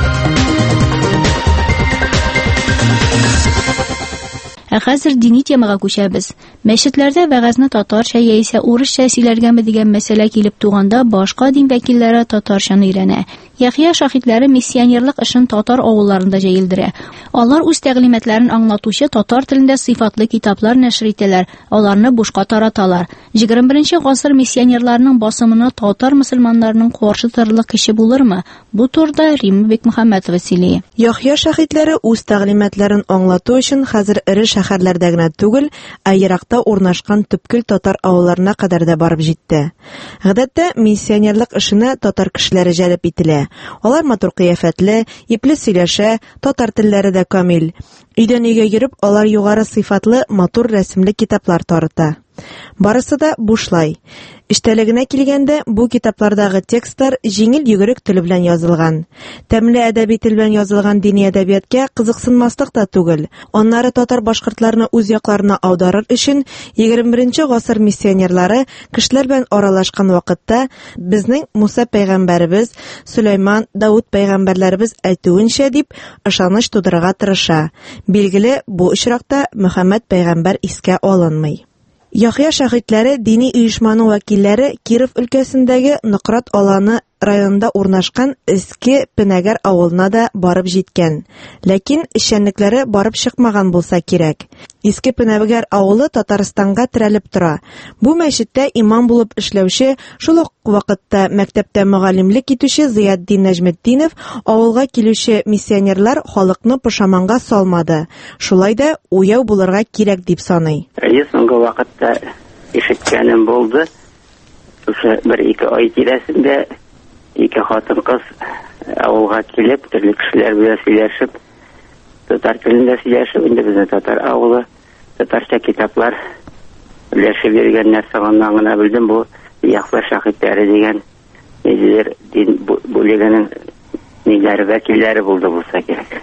Хәзер дини темага күчәбез. Мәчетләрдә вәгазьне татарча яисә урысча сөйләргәме дигән мәсьәлә килеп туганда башка дин вәкилләре татарчаны өйрәнә. Яхья шаһитләре миссионерлык эшен татар авылларында җәелдерә. Алар үз тәгълиматларын аңлатучы татар телендә сыйфатлы китаплар нәшр итәләр, аларны бушка тараталар. 21 гасыр миссионерларның басымына татар мөселманнарының каршы торырлык кеше булырмы? Бу турыда Римма Бекмөхәммәтова сөйли. Яхья шаһитләре үз тәгълиматларын аңлату өчен хәзер ире шәһәрләрдә генә түгел, ә еракта урнашкан төпкел татар авылларына кадәр дә барып җитте. Гадәттә миссионерлык эшенә татар кешеләре җәлеп ителә. Алар матур кыяфәтле, ипле сөйләшә, татар телләре дә камил. Өйдән өйгә йөреп, алар югары сыйфатлы, матур рәсемле китаплар тарата. Барысы да бушлай. Иштәлегенә килгәндә, бу китаплардагы текстлар җиңел йөгерек теле белән язылган. Тәмле әдәби тел белән язылган дини әдәбиятка кызыксынмаслык та түгел. Аннары татар-башкортларны үз якларына аударыр өчен 21 гасыр миссионерлары кешеләр белән аралашкан вакытта безнең Муса пәйгамбәребез, Сөләйман, Давуд пәйгамбәрләребез әйтүенчә дип ышаныч тудырырга тырыша. Билгеле, бу очракта Мөхәммәд пәйгамбәр искә алынмый. Яхья шаһитләре дини оешманың вәкилләре Киров өлкәсендәге Нократ аланы районында урнашкан Иске Пенәгәр авылына да барып җиткән. Ләкин эшчәнлекләре барып чыкмаган булса кирәк. Иске Пенәгәр авылы Татарстанга терәлеп тора. Бу мәчеттә имам булып эшләүче, шул ук вакытта мәктәптә мөгаллимлек итүче Зыятдин Нәҗметдинов авылга килүче миссионерлар халыкны пошаманга салмады. Шулай да уяу булырга кирәк дип саный. Соңгы вакытта ишеткәнем булды. Шушы 1-2 ай тирәсендә ике хатын-кыз авылга килеп, төрле кешеләр белән сөйләшеп, татар телендә сөйләшеп, инде безнең татар авылы, татарча китаплар өләшеп биргәннәр сагыннан гына белдем. Бу Яхья шаһитләре дигән дин бүлегенең ниләре вәкилләре булды булса кирәк.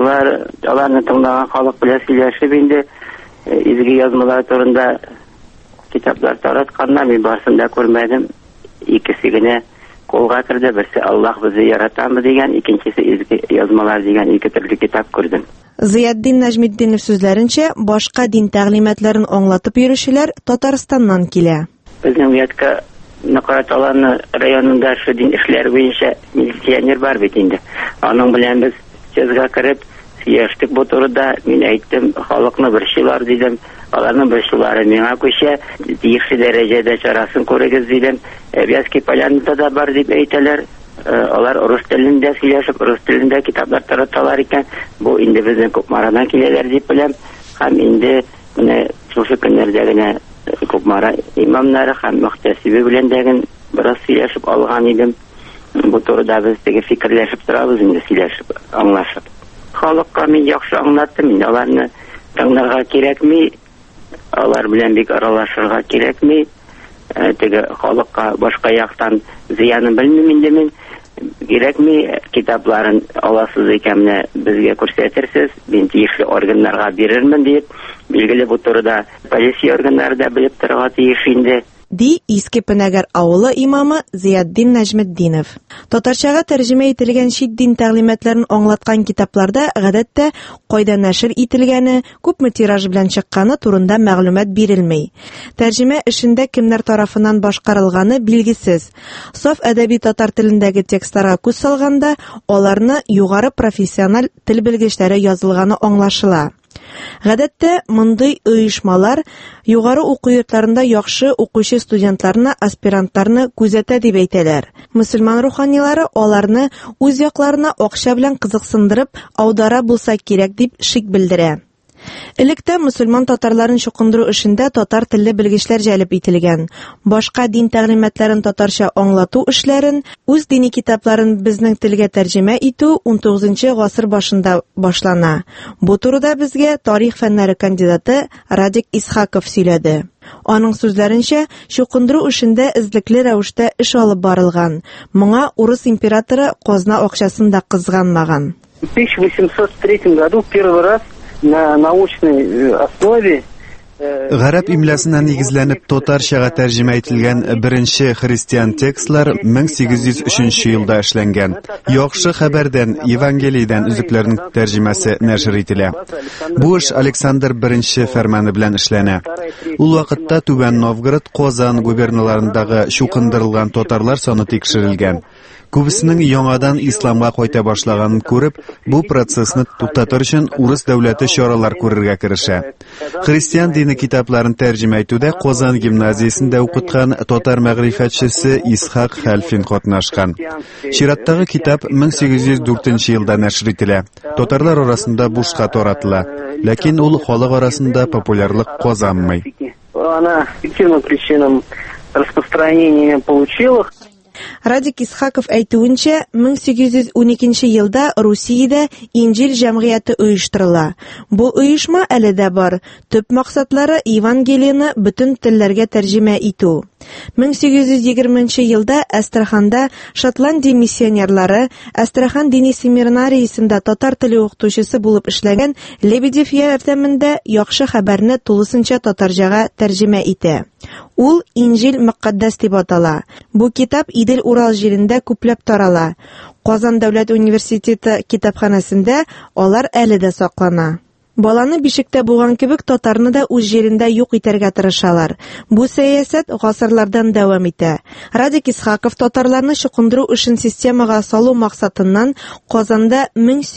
Аларны тыңлаган халык белән сөйләшеп, инде изге язмалар турында китаплар таратканнар, мин барсын да күрмәдем. Икесе генә колга керде, берсе Аллаһ безне яратамы дигән, икенчесе изге язмалар дигән ике төрле китап күрдем. Зыятдин Нәҗметдинов сүзләренчә, башка дин тәгълиматларын аңлатып йөрүчеләр Татарстаннан килә. Безнең уятка Нократ аланы районында шу дин эшләр буенча миссионер бар бит инде. Аның белән без сөзгә кереп сөйләштек бу турыда. Мин әйттем, халыкны борчылар дидем. Аларның борчулары миңа күчә, тиешле дәрәҗәдә чарасын күрегез дидем. Вязки Полянада да бар дип әйтәләр. Алар рус телендә сөйләшеп, рус телендә китаплар тараталар икән. Бу инде безнең Кукмарадан киләләр дип беләм. Һәм инде менә шушы көннәрдә генә Кукмара имамнары һәм мөхтәсибе белән дә бераз сөйләшеп алган идем. Бу турыда без теге фикерләшеп торабыз инде, сөйләшеп, аңлашып. Халыкка мин яхшы аңлаттым, инде аларны тыңларга кирәкми, алар белән бик аралашырга кирәкми. Теге халыкка башка яктан зыянын белмим инде мин. кирәкми, китапларын аласыз икән менә безгә күрсәтерсез, мин тиешле органнарга бирермен дип, билгеле бу турыда полиция органнары да белеп торырга тиеш инде. Ди Иске Пенәгәр авылы имамы Зияддин Нәҗметдинов. Татарчага тәрҗемә ителгән чит дин тәгълиматларын аңлаткан китапларда гадәттә кайда нәшер ителгәне, күпме тираж белән чыкканы турында мәгълүмат бирелмәй. Тәрҗемә эшендә кемнәр тарафыннан башкарылганы билгесез. Саф әдәби татар телендәге текстларга күз салганда, аларны югары профессиональ тел белгечләре язылганы аңлашыла. Гадәттә, мондый оешмалар югары уку йортларында яхшы укучы студентларны, аспирантларны күзәтә дип әйтәләр. Мөселман руханилары аларны үз якларына акча белән кызыксындырып аудара булса кирәк дип шик белдерә. Электә мөселман татарларын чукындыру эшендә татар телле белгечләр җәлеп ителгән. Башка дин тәгълиматларын татарча аңлату эшләрен, үз дини китапларын безнең телгә тәрҗемә итү 19 гасыр башында башлана. Бу турыда безгә тарих фәннәре кандидаты Радик Исхаков сөйләде. Аның сүзләренчә, чукындыру эшендә эзлекле рәвештә эш алып барылган. Моңа урыс императоры казна акчасын да кызганмаган. В 1803 году первый раз на научной основе Гарәп имласына нигезләнеп татарчага тәрҗемә ителгән беренче христиан текстлар 1803 елда эшләнгән. Яхшы хәбәрдән, Евангелиядән үзекләрнең тәрҗемәсе нәшер ителә. Бу эш Александр I фәрманы белән эшләнә. Ул вакытта Түбән Новгород, Казан губерналарындагы чукындырылган татарлар саны тикшерелгән. Күбесенең яңадан исламга кайта башлаганын күреп, бу процессны туктатыр өчен урыс дәүләте чаралар күрергә керешә. Христиан дине китапларын тәрҗемә итүдә Казан гимназиясендә укыткан татар мәгърифәтчесе Исхак Хәлфин катнашкан. Чираттагы китап 1804 елда нәшер ителә. Татарлар арасында бушка таратыла, ләкин ул халык арасында популярлык казанмый. Она по причинам распространения получила. Радик Исхаков әйтүенчә, 1812 елда Русиядә Инҗил җәмгыяте оештырыла. Бу оешма әле дә бар. Төп максатлары Евангелияны бөтен телләргә тәрҗемә итү. 1820 елда Әстраханда Шотландия миссионерлары Әстрахан дини семинариясендә татар теле укытучысы булып эшләгән Лебедев ярдәмендә яхшы хәбәрне тулысынча татарчага тәрҗемә итә. Ул Инҗил мөкатдәс дип атала. Бу китап Идел Урал җирендә күпләп тарала. Казан дәүләт университеты китапханәсендә алар әле дә саклана. Баланы бишектә булган кебек татарны да үз җирендә юк итәргә тырышалар. Бу сәясәт гасырлардан дәвам итә. Радик Исхаков татарларны чукындыру эшен системага салу максатыннан Казанда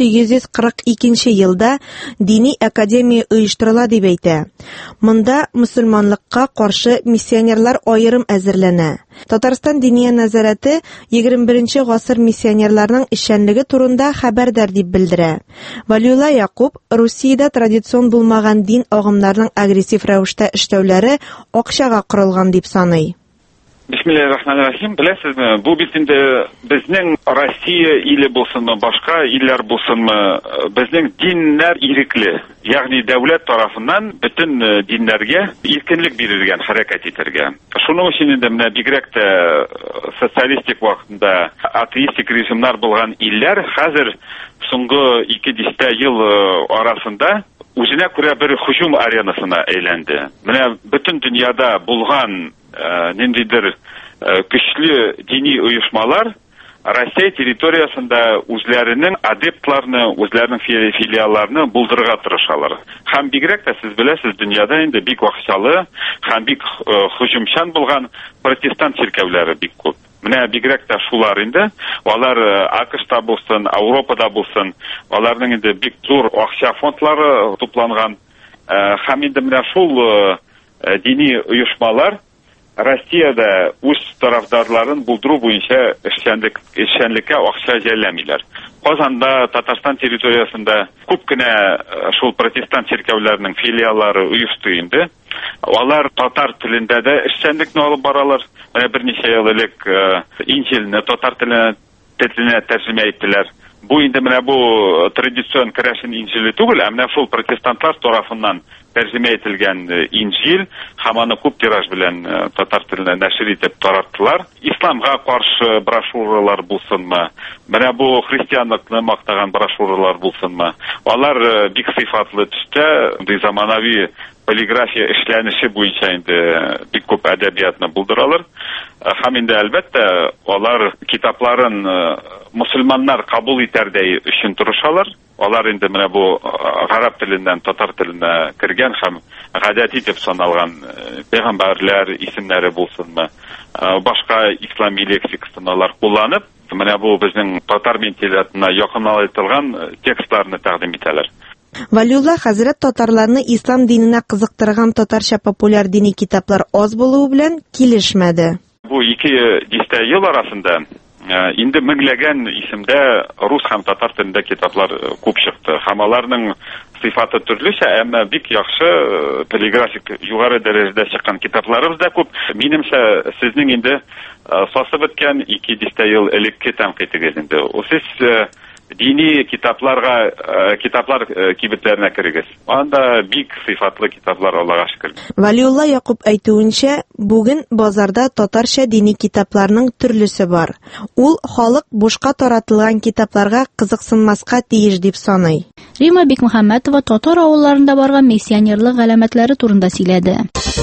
1842 елда дини академия оештырыла дип әйтә. Монда мөселманлыкка каршы миссионерлар аерым әзерләнә. Татарстан диния нәзарәте 21 гасыр миссионерларның эшчәнлеге турында хәбәрдар дип белдерә. Валиулла Якуб Русиядә традицион булмаган дин агымнарының агрессив рәвештә эшләүләре акчага корылган дип саный. Бисмиллахир-рахманир-рахим. Беләсезме, бу бит инде безнең Россия иле булсынмы, башка илләр булсынмы, безнең диннәр ирекле. Ягъни дәүләт тарафыннан бөтен диннәргә иркенлек бирелгән, хәрәкәт итәргә. Шуның өчен инде менә бигрәк тә социалистик вакытында атеистик режимнар булган илләр хәзер соңгы 2 ел арасында үзенә күрә бер һөҗүм аренасына әйләнде. Менә бөтен дөньяда булган ниндидер көчле дини оешмалар Россия территориясында үзләренең адептларны, үзләренең филиалларны булдырырга тырышалар. Һәм бигрәк тә сез беләсез, дөньяда инде бик вакытлы һәм бик һөҗүмчән булган протестант церковьләре бик күп. Менә бигрәк тә шулар инде, алар АКШта булсын, Европада булсын, аларның инде бик зур акча фондлары тупланган. Һәм инде менә шул дини оешмалар Россиядә үз тарафдарларын булдыру буенча эшчәнлеккә акча җәлләмиләр. Казанда, Татарстан территориясында күп кенә шул протестант церковьләренең филиаллары оешты инде. Алар татар телендә дә эшчәнлекне алып баралар. Менә берничә ел элек Инҗилне татар теленә тәрҗемә иттеләр. Бу инде менә бу традицион керәшен Инҗиле түгел, ә менә шул протестантлар тарафыннан тәрҗемә ителгән Инҗил, һәм аны күп тираж белән татар теленә нәшер итеп тараттылар. Исламга каршы брошюралар булсынмы, менә бу христианлыкны мактаган брошюралар булсынмы, алар бик сыйфатлы төстә, заманави полиграфия эшләнеше буенча инде бик күп әдәбиятны булдыралар. Һәм инде әлбәттә алар китапларын мусульманнар кабул итәрдәй өчен тырышалар. Алар инде менә бу гарәп теленнән татар теленә кергән һәм гадәти дип саналган пәйгамбәрләр исемнәре булсынмы, башка ислами лексикасын алар кулланып, менә бу безнең татар менталитетына якынлаштырылган текстларны тәкъдим итәләр. Валиулла хәзрәт татарларны ислам диненә кызыктырган татарча популяр дини китаплар аз булуы белән килешмәде. Бу 200 ел арасында инде меңләгән исемдә рус һәм татар телендә китаплар күп чыкты. Һәм аларның сыйфаты төрлечә, әмма бик яхшы полиграфик югары дәрәҗәдә чыккан китапларыбыз да күп. Минемчә, сезнең инде сасып беткән 200 ел элекке тәнкыйтегез инде. Сез дини китаплар кибетләренә керегез. Анда бик сыйфатлы китаплар, Аллага шөкер. Валиулла Якуб әйтүенчә, бүген базарда татарча дини китапларның төрлесе бар. Ул халык бушка таратылган китапларга кызыксынмаска тиеш дип саный. Рима Бикмөхәммәтова татар авылларында барган миссионерлык галәмәтләре турында сөйләде.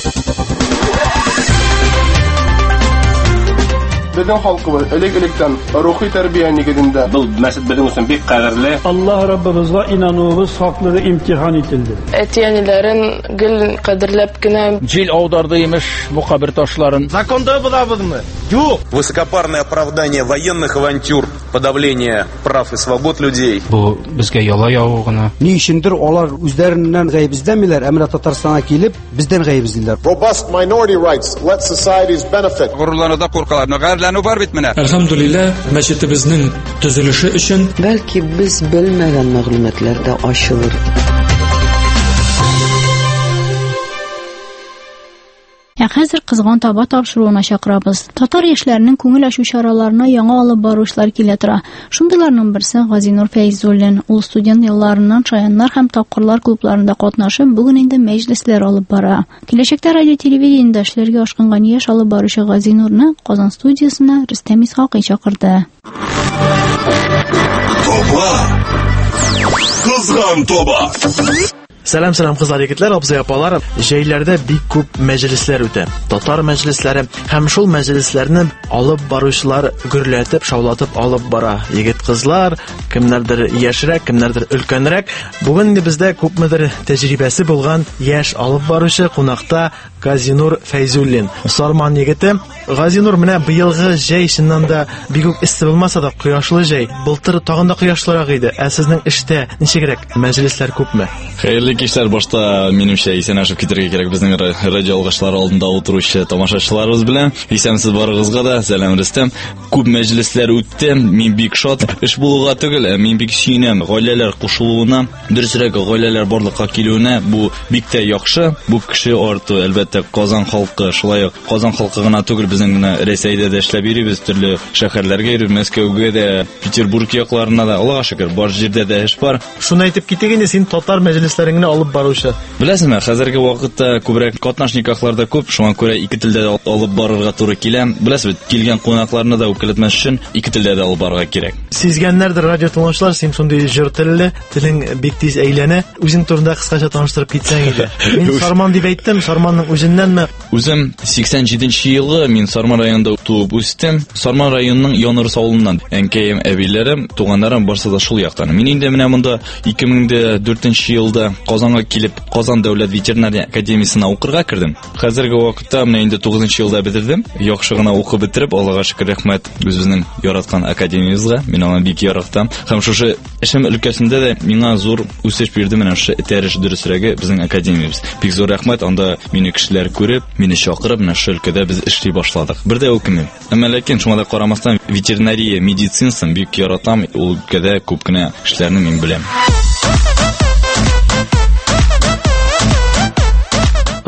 Безнең халкыбыз элек-электән рухи тәрбия нигезендә. Бу мәсҗид безнең өчен бик кадерле. Аллаһ Раббыбызга инануыбыз хаклыгы имтихан ителде. Әтиәниләрен гел кадерләп кенә Җил аударды имеш бу кабер ташларын. Законда булабызмы? Юк. Высокопарное оправдание военных авантюр, подавление прав и свобод людей. Бу безгә яла яву гына. Ни өчендер алар үзләреннән гаеп эзләмиләр, әмма Татарстанга килеп бездән гаеп эзлиләр. Robust minority rights let societies benefit. Горурларда куркалар. Әлхәмдүлилләһ, мәчетебезнең төзелеше өчен бәлки без белмәгән мәгълүматлар да ачылыр. Хәзер кызган таба тапшыруына чакырабыз. Татар яшьләренең күңел ачу чараларына яңа алып баручылар килә тора. Шундыйларның берсе Газинур Фәйзуллин. Ул студент елларыннан шаяннар һәм тапкырлар клубларында катнашып, бүген инде мәҗлесләр алып бара. Киләчәктә радио-телевидениедә эшләргә ашкынган яшь алып баручы Газинурны Казан студиясына Рөстәм Исхакый чакырды. Тоба! Кызган тоба! Сәлам кызлар, егетләр, абзый апалар. Җәйләрдә бик күп мәҗлесләр үтә. Татар мәҗлесләре һәм шул мәҗлесләрне алып баручылар гөрләтеп, шаулатып алып бара. Егет-кызлар, кемнәрдер яшьрәк, кемнәрдер өлкәнрәк. Бүген бездә күпмедер тәҗрибәсе булган яшь алып баручы кунакта Газинур Фәйзуллин. Сарман егете. Газинур, менә быелгы җәй чыннан да бик үк исте булмаса да кояшлы җәй. Былтыр тагын да кояшлырак иде. Ә сезнең эштә ничегрәк? Мәҗлесләр күпме? Хәерле кичләр, башта минемчә исәнәшеп китәргә кирәк безнең радио алгышлары алдында утыручы тамашачыларыбыз белән. Исәмсез барыгызга да сәлам Рөстәм. Күп мәҗлесләр үтте. Мин бик шат. Эш булуга түгел, мин бик сөенәм. Гаиләләр кушылуына, дөресрәк гаиләләр барлыкка килүенә бу бик тә яхшы. Бу кеше арты, әлбәттә, Казан халкы, шулай ук Казан халкы гына түгел, безнең генә Рәсәйдә дә эшләп йөрибез, төрле шәһәрләргә йөрибез, Мәскәүгә дә, Петербург якларына да, Аллага шөкер, бар җирдә дә эш бар. Шуны әйтеп китик инде, син татар мәҗлесләрен алып баручы. Беләсезме, хәзерге вакытта күбрәк катнашникларда күп, шуңа күрә ике телдә алып барырга туры килә. Беләсез, килгән кунакларны да үкәлетмәс өчен ике телдә дә алып барырга кирәк. Сизгәннәрдер радио тыңлаучылар, син шундый җыр телле, телең бик тиз әйләнә. Үзең турында кыскача таныштырып китсәң иде. Мин Сарман дип әйттем, Сарманның үзеннәнме? Үзем 87 елгы мин Сарман районында туып үстем. Сарман районының Янырс авылыннан. Әнкәем, әбиләрем, туганнарым барсы да шул яктан. Мин инде менә монда 2004 елда Казанга килеп, Казан дәүләт ветеринария академиясына укырга кирдем. Хәзерге вакытта менә инде 9 елда бетердем. Яхшы гына укып бетереп, Аллага шөкер, рәхмәт үзебезнең яраткан академиябызга. Мин аны бик яратам. Һәм шушы эшем өлкәсендә дә миңа зур үсеш бирде менә шушы этәреш дөресрәге безнең академиябыз. Бик зур рәхмәт, анда мине кешеләр күреп, мине чакырып, менә шушы өлкәдә без эшли башладык. Бер дә укымыйм. Әмма ләкин шуңа да карамастан ветеринария, медицинасын бик яратам. Ул өлкәдә күп кенә эшләрне мин беләм.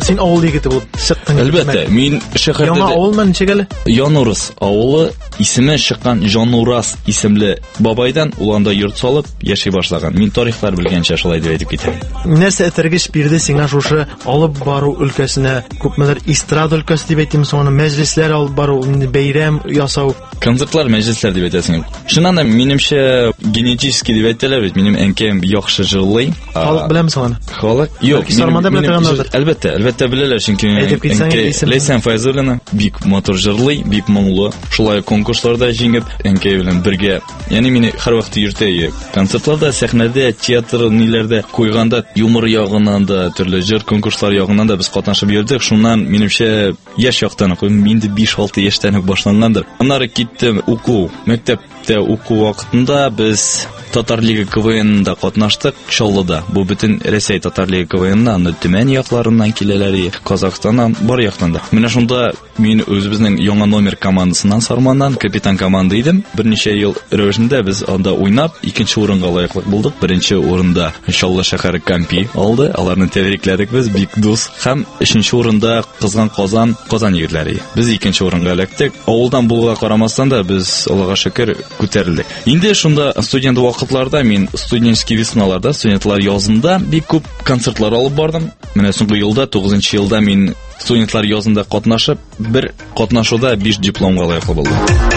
син авыл егете булып чыктың. Әлбәттә, мин шәһәрдә яңа авылмы ничек әле? Янурас авылы исеме чыккан Жанурас исемле бабайдан ул анда йорт салып яши башлаган. Мин тарихлар белгәнчә шулай дип әйтеп китәм. Нәрсә этәргеч бирде сиңа шушы алып бару өлкәсенә? Күпмедер эстрада өлкәсе дип әйтим, соңына мәҗлесләр алып бару, бәйрәм ясау. Концертлар, мәҗлесләр дип әйтәсең. Шуннан да минемчә генетически дип әйтәләр бит. Минем әнкәм яхшы җырлый. Халык беләме соңны? Халык? Юк, Сарманда беләләр. Әлбәттә беләләр, чөнки Ләйсән Файзуллина бик матур җырлый, бик моңлы. Шулай конкурсларда җиңеп, әнкәй белән бергә. Ягъни мине һәрвакыт йөртә. Концертларда, сәхнәдә, театр ниләрдә куйганда юмор ягыннан да, төрле җыр конкурслар ягыннан да без катнашып йөрдек. Шуннан минемчә яшь яктан ук, инде 5-6 яшьтән үк башлангандыр. Аннары киттем уку. Мәктәптә уку вакытында без Татар лига КВН'да катнаштык Чаллыда. Бу бөтен Россия Татар лига КВН'на, аны Төмән якларыннан киләләр, Казакъстаннан, бар яктан да. Менә шунда мин үзебезнең яңа номер командасыннан Сарманнан капитан команда идем. Берничә ел рәвешендә без анда уйнап, икенче урынга лаеклы булдык. Беренче урында Чаллы шәһәре Кампи алды. Аларны тәбрикләдек без, бик дус. Һәм өченче урында Кызган Казан егетләре. Без икенче урынга эләктек. Авылдан булуга карамастан да без Аллага шөкер күтәрелдек. Инде шунда студент вакытларда мин студенческий весналарда, студентлар язында бик күп концертлар алып бардым. Менә соңгы елда, 9-нчы елда мин студентлар язында катнашып, бер катнашуда 5 дипломга лаеклы булдым.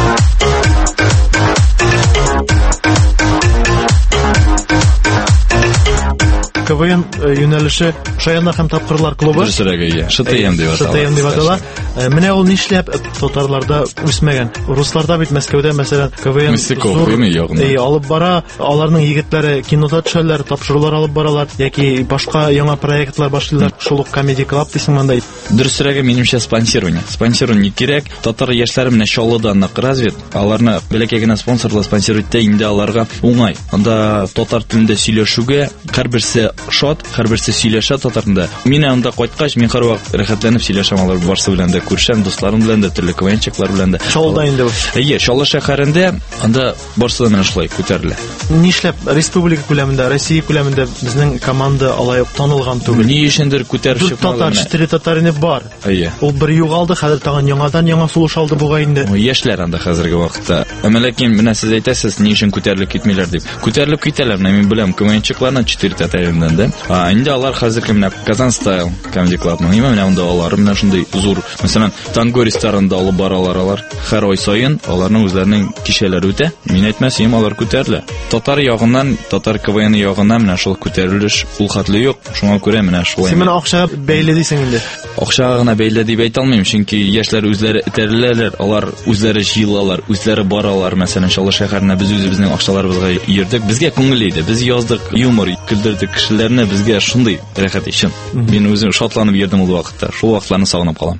КВН юнәлеше Шаянда һәм тапкырлар клубы. Дөресрәге, ШТМ дип атала. Менә ул нишләп татарларда үсмәгән? Русларда бит Мәскәүдә мәсәлән КВН алып бара, аларның егетләре кинода төшәләр, тапшырулар алып баралар, яки башка яңа проектлар башлыйлар. Шул ук Comedy Club дисең монда. Дөресрәге минемчә спонсирование кирәк. Татар яшьләре менә Чаллыда нык развит. Аларны бәләкәй генә спонсорлар спонсируйта инде аларга уңай. Анда татар телендә сөйләшүгә һәрберсе шат, һәрберсе сөйләшә татарында. Мин анда кайткач, мин һәрвакыт рәхәтләнеп сөйләшәм алар барсы белән дә, күршәм дусларым белән дә, төрле КВНчыклар белән дә. Чаллыда инде. Чаллы шәһәрендә анда барсы да менә шулай күтәрелә. Нишләп республика күләмендә, Россия күләмендә безнең команда алай танылган түгел? Ни өчендер күтәреп чыкмаган. Татар, 4 татар инде бар. Ул бер югалды, хәзер тагын яңадан яңа сулыш алды буга инде. Яшьләр анда хәзерге вакытта. Ләкин менә сез әйтәсез, ни өчен күтәрелеп китмиләр дип. Күтәрелеп китәләр, мин беләм, КВНчыкларны 4 татарыннан да. Инде алар хәзерге менә Казан Style Comedy Club менә анда алар менә шундый зур, мәсәлән, Танго ресторанында алып баралар. Һәр ай саен аларның үзләренең кичәләре үтә. Мин әйтмәсем, алар күтәрелә. Татар ягыннан, татар КВН ягыннан менә шул күтәрелеш ул хәтле юк. Шуңа күрә менә шулай. Син менә акча бәйле дисең инде. Акча гына бәйле дип әйтә алмыйм, чөнки яшьләр үзләре этәреләләр, алар үзләре җыелалар, үзләре баралар. Мәсәлән, Чаллы шәһәренә без үзебезнең акчаларыбызга йөрдек. Безгә күңел иде. Без яздык, юмор көлдердек кешеләрне, безгә шундый рәхәт ишен. Мин үзем шатланып йөрдем ул вакытта. Шул вакытларны сагынып калам.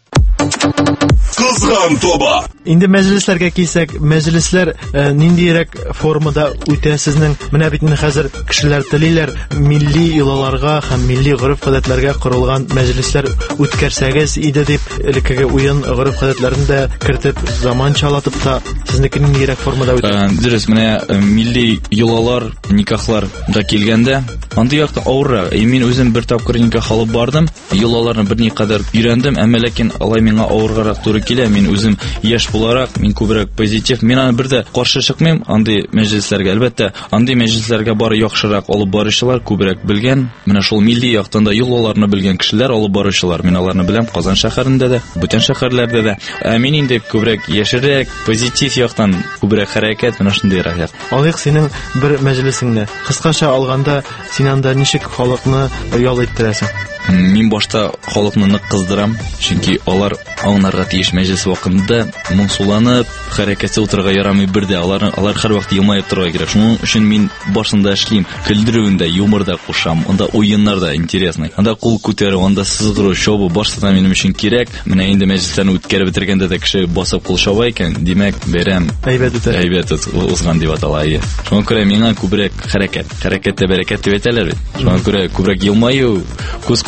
Кызган тоба. Инде мәҗлесләргә килсәк, мәҗлесләр ниндирәк формада үтә сезнең? Менә бит хәзер кешеләр телиләр, милли йолаларга һәм милли гореф-гадәтләргә корылган мәҗлесләр үткәрсәгез иде дип, элеккеге уен гореф-гадәтләрен дә кертеп, заманчалатып та сезнеке ниндирәк формада үтә? Дөрес, менә милли йолалар, никахлар да килгәндә, андый якта авыррак. Мин үзем бер тапкыр никах алып бардым. Йолаларны берникадәр өйрәндем, әмма ләкин алай миңа авыргарак туры килә. Мин үзем яшь буларак, мин күбрәк позитив. Мин аны бер дә каршы чыкмыйм андый мәҗлесләргә. Әлбәттә, андый мәҗлесләргә бары яхшырак алып баручылар, күбрәк белгән. Менә шул милли яктан да йолаларны белгән кешеләр алып баручылар. Мин аларны беләм Казан шәһәрендә дә, бүтән шәһәрләрдә дә. Мин инде күбрәк яшерәк, позитив яктан күбрәк хәрәкәт, менә шундый рәхәт. Алык синең бер мәҗлесеңне. Кыскача алганда, син анда ничек халыкны ял иттерәсең? Мин башта халыкны нык кыздырам, чөнки алар аңнарга тиеш мәҗлес вакытында моңсуланып, хәрәкәтсез утырырга ярамый бер дә. Алар һәрвакыт елмаеп торырга кирәк. Шуның өчен мин башында эшлим, көлдерүендә, юморда кушам, анда уеннарда интересный. Анда кул күтәрү, анда сызгыру, шоу барсы минем өчен кирәк. Менә инде мәҗлесләрне үткәреп бетергәндә дә кеше басып кул шаба икән, димәк, бәйрәм әйбәт узган дип атала. Шуңа күрә миңа күбрәк хәрәкәт, хәрәкәттә бәрәкәт дип әйтәләр бит. Шуңа күрә күбрәк елмаю, күз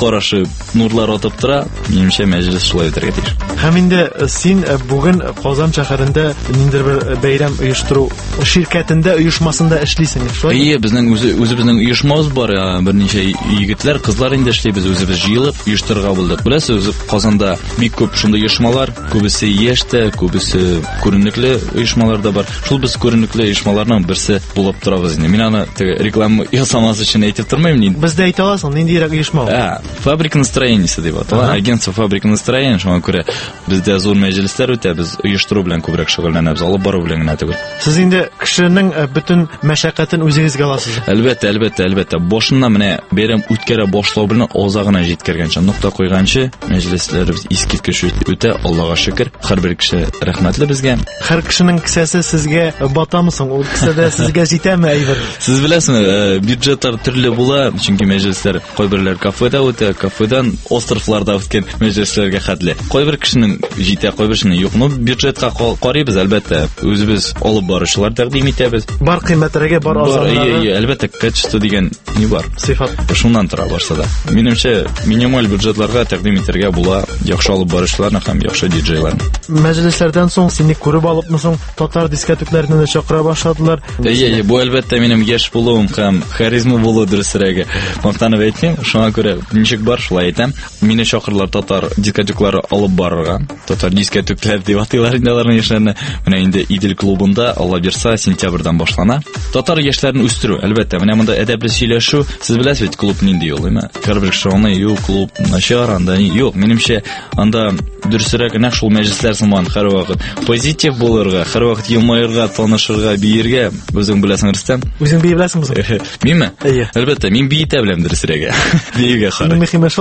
карашы нурлар атып тора. Минемчә мәҗлес шулай үтәргә тиеш. Һәм инде син бүген Казан шәһәрендә ниндидер бер бәйрәм оештыру ширкәтендә оешмасында эшлисең, шулай? Безнең үзебезнең оешмабыз бар, берничә егетләр, кызлар инде эшлибез, үзебез җыелып оештырырга булдык. Беләсез, Казанда бик күп шундый оешмалар, күбесе яшьтә, күбесе күренекле оешмалар да бар. Шул без күренекле оешмаларның берсе булып торабыз инде. Мин аны реклама ясамас өчен әйтеп тормыйм инде. Бездә әйтә аласың, ниндирәк оешма? Фабрика настроениесе дип атала. Агентство фабрика настроения, шуңа күрә бездә зур мәҗлесләр үтә, без оештыру белән күбрәк шөгыльләнәбез, алып бару белән генә түгел. Сез инде кешенең бөтен мәшәкатен үзегезгә аласыз. Әлбәттә. Башыннан менә бәйрәм үткәрә башлау белән азагына җиткергәнчә, нокта куйганчы, мәҗлесләребез искиткеч үтә, Аллага шөкер. Һәрбер кеше рәхмәтле безгә. Һәр кешенең кесәсе сезгә батамы соң? Ул кесәдә сезгә җитәме әйбер? Сез беләсезме, бюджетлар төрле була, чөнки мәҗлесләр кайберләр кафеда үтә, кафедан островларда үткән мәҗлесләргә хәтле. Кайбер кешенең җитә, кайберсенең юк. Ну, бюджетка карыйбыз, әлбәттә. Үзебез алып баручылар тәкъдим итәбез. Бар кыйммәтләргә, бар азыкларга. Әлбәттә, качество дигән ни бар? Сыйфат. Шуннан тора башта да. Минемчә, минималь бюджетларга тәкъдим итәргә була яхшы алып баручыларны һәм яхшы диджейларны. Мәҗлесләрдән соң сине күреп алыпмы соң, татар дискотекләренә дә чакыра башладылар. Бу әлбәттә минем яшь булуым һәм харизма булуы дөресрәге. Мактанып әйтмим, шуңа күрә ничек бар, шулай әйтәм. Мине чакырлар татар дискотеклары алып барырга. Татар дискотеклар дип атыйлар инде аларның яшьләренә. Менә инде Идел клубында, Алла бирса, сентябрьдән башлана. Татар яшьләрен үстерү, әлбәттә. Менә монда әдәпле сөйләшү, сез беләсез бит, клуб нинди ул, әйме? Һәрбер кеше аны юк, клуб начар, анда юк. Минемчә, анда дөресрәк нәкъ шул мәҗлесләр сыман һәр вакыт позитив булырга, һәр вакыт елмаерга, танышырга, биергә. Үзең беләсең, Рөстәм? Үзең бии беләсеңме? Минме? Әлбәттә, мин биетә беләм дөресрәге. Биергә харап.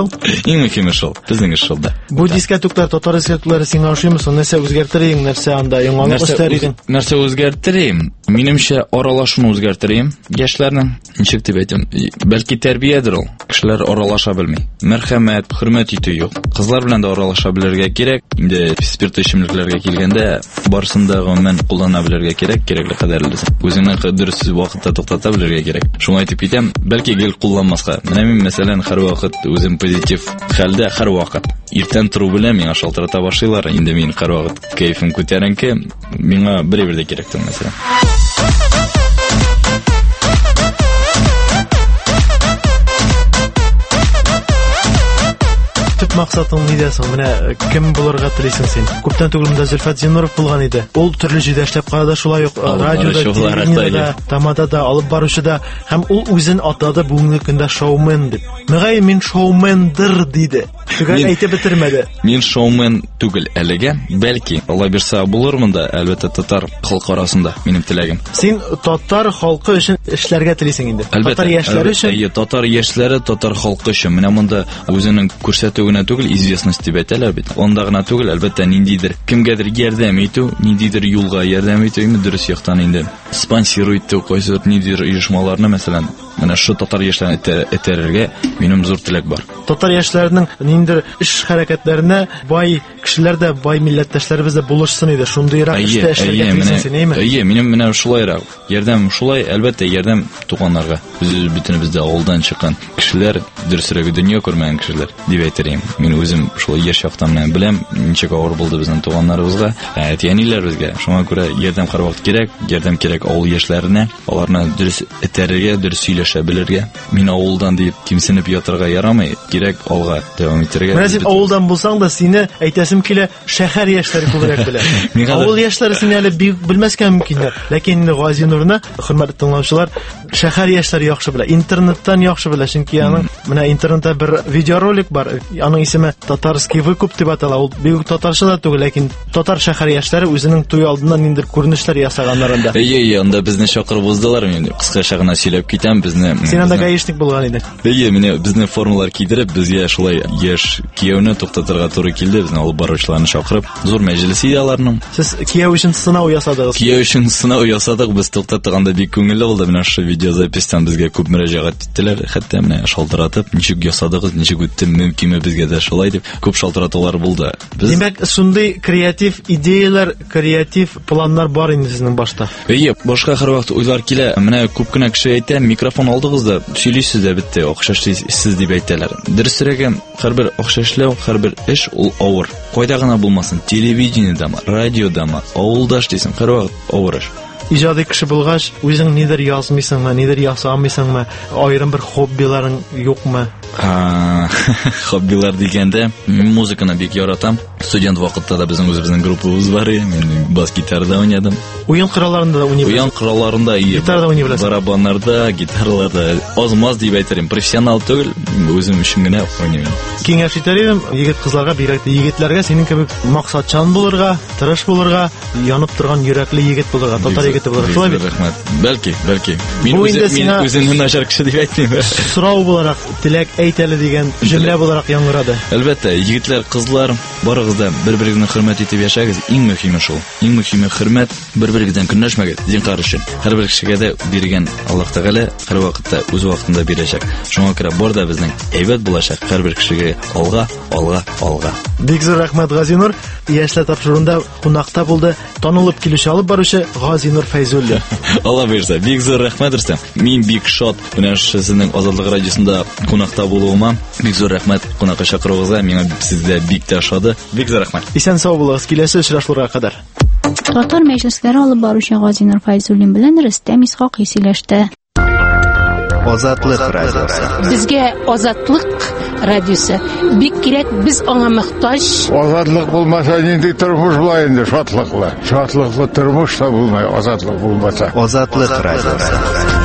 Иң мөһиме шул. Безнең эш шулда. Бу дискотеклар, татар дискотеклары сиңа ошыймы соң? Нәрсә үзгәртерең, нәрсә анда яңалык өстәрәң? Нәрсә үзгәртерем? Минемчә, аралашуны үзгәртерем. Яшьләрнең ничек дип әйтим? Бәлки тәрбиядер ул. Кешеләр аралаша белми. Мәрхәмәт, хөрмәт итү юк. Кызлар белән дә аралаша белергә кирәк. Инде спирт эчемлекләргә килгәндә, барысын да гомумән куллана белергә кирәк, кирәкле кадәрле. Үзеңне дөрес вакытта туктата белергә кирәк. Шуңа әйтеп китәм, бәлки гел кулланмаска. Менә мин мәсәлән һәр вакыт үзем позитив хәлдә, һәр вакыт иртән туру белән миңа шалтырата башлыйлар. Инде мин һәр вакыт кайфым күтәренке, миңа бер дә кирәктер мәсәлән. Төп максатың нидә соң? Менә кем булырга телисең син? Күптән түгел монда Зөлфат Зиннуров булган иде. Ул төрле җирдә эшләп калды, шулай ук радиода, телевидениедә, тамада да, алып баручыда, һәм ул үзен атады бүгенге көндә шоумен дип. Мөгаен мин шоумендер диде. Түгел әйтеп бетермәде. Мин шоумен түгел әлегә, бәлки Алла бирса булырмын да, әлбәттә татар халкы арасында минем теләгем. Син татар халкы өчен эшләргә телисең инде. Татар яшьләре өчен, татар яшьләре, татар халкы өчен. Менә монда үзенең күрсәтү генә түгел, известность дип әйтәләр бит. Онда гына түгел, әлбәттә ниндидер кемгәдер ярдәм итү, ниндидер юлга ярдәм итү, дөрес яктан инде спонсор итү, кайсы ниндидер оешмаларны, мәсәлән, менә шу татар яшьләрен этәрергә минем зур теләк бар. Татар яшьләренең ниндидер эш хәрәкәтләренә бай кешеләр дә, бай милләттәшләребез дә булышсын иде. Шундыйрак эштә эшләргә телисең, әйме? Минем менә шулайрак. Ярдәм шулай, әлбәттә ярдәм туганнарга. Без бөтенебез дә авылдан чыккан кешеләр, дөресрәге дөнья күрмәгән кешеләр дип әйтәм. Мин үзем шулай яшь яктан белән беләм, ничек авыр булды безнең туганнарыбызга, әтиәниләребезгә. Шуңа күрә ярдәм һәрвакыт кирәк, ярдәм кирәк авыл яшьләренә, аларны дөрес этәрергә, дөрес сөйләшә белергә. Мин авылдан дип кимсенеп ятырга ярамый, кирәк алга дәвам итәргә. Менә син авылдан булсаң да, сине әйтәсем килә, шәһәр яшьләре күбрәк белә. Авыл яшьләре сине әле бик белмәскә мөмкиндер. Ләкин инде Гази Нурны, хөрмәтле тыңлаучылар, шәһәр яшьләре яхшы белә, интернеттан яхшы белә, чөнки аның менә интернетта бер видеоролик бар. Аның исеме Татарский выкуп дип атала. Ул бик татарча да түгел, ләкин татар шәһәр яшьләре үзенең туй алдыннан ниндидер күренешләр ясаганнарында. Анда безне чакырып уздылар, мин кыскача гына сөйләп китәм, безне. Син анда гаишник булган идең. Менә безне формалар кидереп, безгә шулай яшь кияүне туктатырга туры килде, безне алып баручыларны чакырып, зур мәҗлес идеяларның. Сез кияү өчен сынау ясадыгыз. Кияү өчен сынау ясадык, без туктатганда бик күңелле булды. Менә шу видеозапистан безгә күп мөрәҗәгать иттеләр. Хәтта менә шалтыратып, ничек ясадыгыз, ничек үтте, мөмкинме безгә дә шулай дип күп шалтыратулар булды. Димәк, шундый креатив идеялар, креатив планнар бар инде сезнең башта. Башка һәрвакыт уйлар килә. Менә күп кенә кеше әйтә, микрофон алдыгыз да, сөйлисез дә бетте, акча эшлисез дип әйтәләр. Дөресрәге, һәрбер акча эшләү, һәрбер эш ул авыр. Кайда гына булмасын, телевидениедәме, радиодамы, авылда эшлисең, һәрвакыт авыр эш. Иҗади кеше булгач, үзең нидер язмыйсыңмы, нидер ясамыйсыңмы, аерым бер хоббиларың юкмы? Хоббилар дигәндә, мин музыканы бик яратам. Студент вакытта да безнең группабыз бар иде. Мин бас-гитарада уйнадым. Уен коралларында да уйныйбыз. Уен коралларында гитарада уйный беләсез. Барабаннарда, гитараларда аз-маз дип әйтерим. Профессионал түгел, үзем өчен генә уйныйм. Киңәш итәр идем, егет-кызларга, бигрәк егетләргә синең кебек максатчан булырга, тырыш булырга, янып торган йөрәкле егет булырга, татар егете булырга. Шулай бит? Рәхмәт. Бәлки. Мин үземне начар кеше дип әйтмим. Сорау буларак, теләк әйт әле дигән җөмлә буларак яңгырады. Әлбәттә, егетләр, кызлар, барыгыз да бер-берегезне хөрмәт итеп яшәгез. Иң мөһиме шул. Иң мөһиме хөрмәт, бер-берегездән көнләшмәгез. Зинһар өчен. Һәрбер кешегә дә биргән Аллаһ Тәгалә һәр вакытта үз вакытында бирәчәк. Шуңа күрә бар да безнең әйбәт булачак. Һәрбер кешегә алга. Бик зур рәхмәт, Газинур. Яшьләр тапшыруында кунакта булды. Танылып килүче алып баручы Газинур Фәйзуллин. Алла бирсә, бик зур рәхмәт Рөстәм. Мин бик шат менә сезнең Азатлык радиосында кунакта булуыма. Бик зур рәхмәт кунакка чакыруыгызга. Миңа сездә бик тә шады. Бик зур рәхмәт. Исән сау булыгыз. Киләсе очрашуларга кадәр. Татар мәҗлесләре алып баручы Газинур Фәйзуллин белән Рөстәм Исхак сөйләште. Азатлык радиосы. Безгә Азатлык радиосы бик кирәк, без аңа мохтаҗ. Азатлык булмаса нинди тормыш була инде, шатлыклы. Шатлыклы тормыш та булмай, азатлык булмаса. Азатлык радиосы.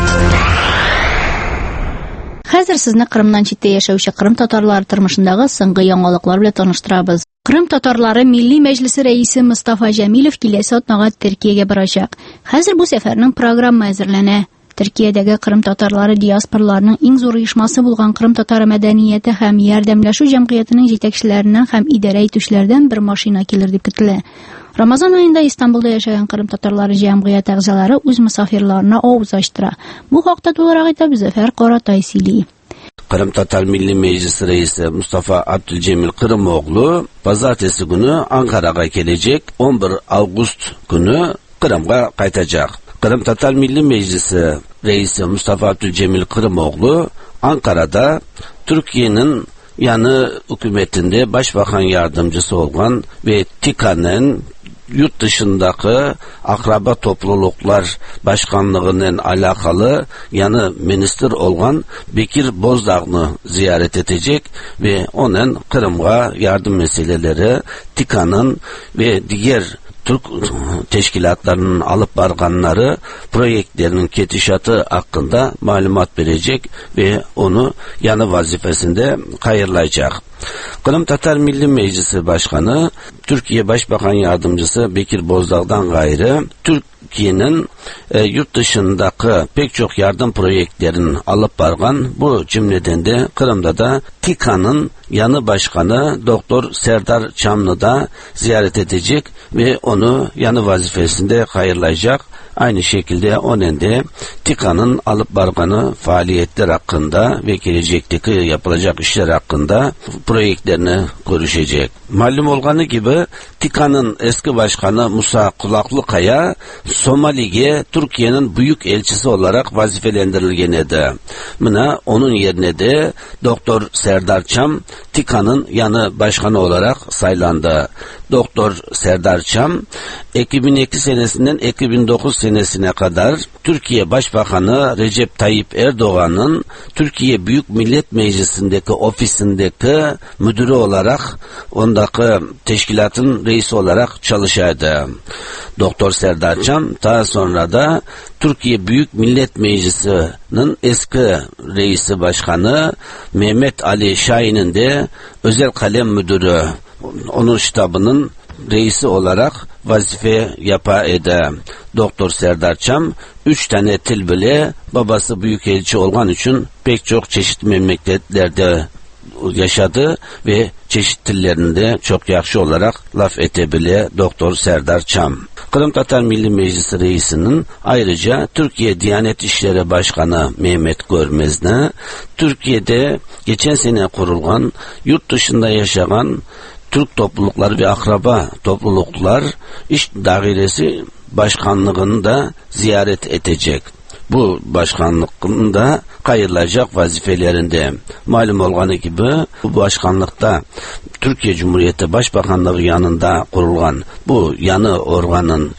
Хәзер сезне Кырымнан читтә яшәүче Кырым татарлары тормышындагы соңгы яңалыклар белән таныштырабыз. Кырым татарлары Милли Мәҗлесе рәисе Мустафа Җәмилов киләсе атнага Төркиягә барачак. Хәзер бу сәфәрнең программа әзерләнә. Төркиядәге Кырым татарлары диаспораларының иң зур оешмасы булган Кырым татары мәдәнияте һәм ярдәмләшү җәмгыятенең җитәкчеләреннән һәм идарә итүчеләрдән бер машина килер дип көтелә. Рамазан ayında İstanbul'da yaşayan Kırım Tatarları cəmiyyət əgzaları öz misafirlərine avuz açtıra. Bu haqda to'g'ri aytib Zafer Qoratay сөйли. Kırım Tatar Milli Meclisi Reisi Mustafa Abdülcemil Kırımoğlu pazartesi günü Ankara'ya gelecek. 11 Ağustos günü Kırım'a qaytacak. Kırım Tatar Milli Meclisi Reisi Mustafa Abdülcemil Kırımoğlu Ankara'da Türkiye'nin yanı hükümetinde başbakan yardımcısı olan ve TİKA'nın yurt dışındaki akraba topluluklar başkanlığının alakalı yanı minister olan Bekir Bozdağ'ını ziyaret edecek ve onun Kırım'a yardım meseleleri TİKA'nın ve diğer Türk teşkilatlarının alıp barganları projelerinin ketişatı hakkında malumat verecek ve onu yanı vazifesinde hayırlayacak. Kırım Tatar Milli Meclisi Başkanı, Türkiye Başbakan Yardımcısı Bekir Bozdağ'dan gayrı Türkiye'nin yurt dışındaki pek çok yardım projeklerini alıp bargan, bu cümleden de Kırım'da da TİKA'nın yanı başkanı Doktor Serdar Çamlı da ziyaret edecek ve onu yanı vazifesinde hayırlayacak. Aynı şekilde onun da TİKA'nın alıp barganı faaliyetler hakkında ve gelecekteki yapılacak işler hakkında projeklerini görüşecek. Malum olganı gibi TİKA'nın eski başkanı Musa Kulaklıkaya Somali'ye Türkiye'nin büyük elçisi olarak vazifelendirilgen idi. Buna onun yerine de Doktor Serdar Çam TİKA'nın yanı başkanı olarak saylandı. Doktor Serdar Çam 2002 senesinden 2009 senesine kadar Türkiye Başbakanı Recep Tayyip Erdoğan'ın Türkiye Büyük Millet Meclisi'ndeki ofisindeki müdürü olarak ondaki teşkilatın reisi olarak çalışıyordu. Doktor Serdar Çam daha sonra da Türkiye Büyük Millet Meclisi'nin eski reisi başkanı Mehmet Ali Şahin'in de özel kalem müdürü, onun ştabının reisi olarak vazife yapıyordu. Doktor Serdar Çam 3 tane til bile babası büyükelçi olan için pek çok çeşitli memleketlerde yaşadı ve çeşit dillerinde çok yaxşı olarak laf etebile Doktor Serdar Çam. Kırım Tatar Milli Meclisi Reisi'nin ayrıca Türkiye Diyanet İşleri Başkanı Mehmet Görmez'ne Türkiye'de geçen sene kurulgan yurt dışında yaşayan Türk toplulukları ve akraba topluluklar iş dairesi başkanlığını da ziyaret edecek. Bu başkanlığın da kayırılacak vazifelerinde. Malum olduğu gibi bu başkanlıkta Türkiye Cumhuriyeti Başbakanlığı yanında kurulan bu yanı organın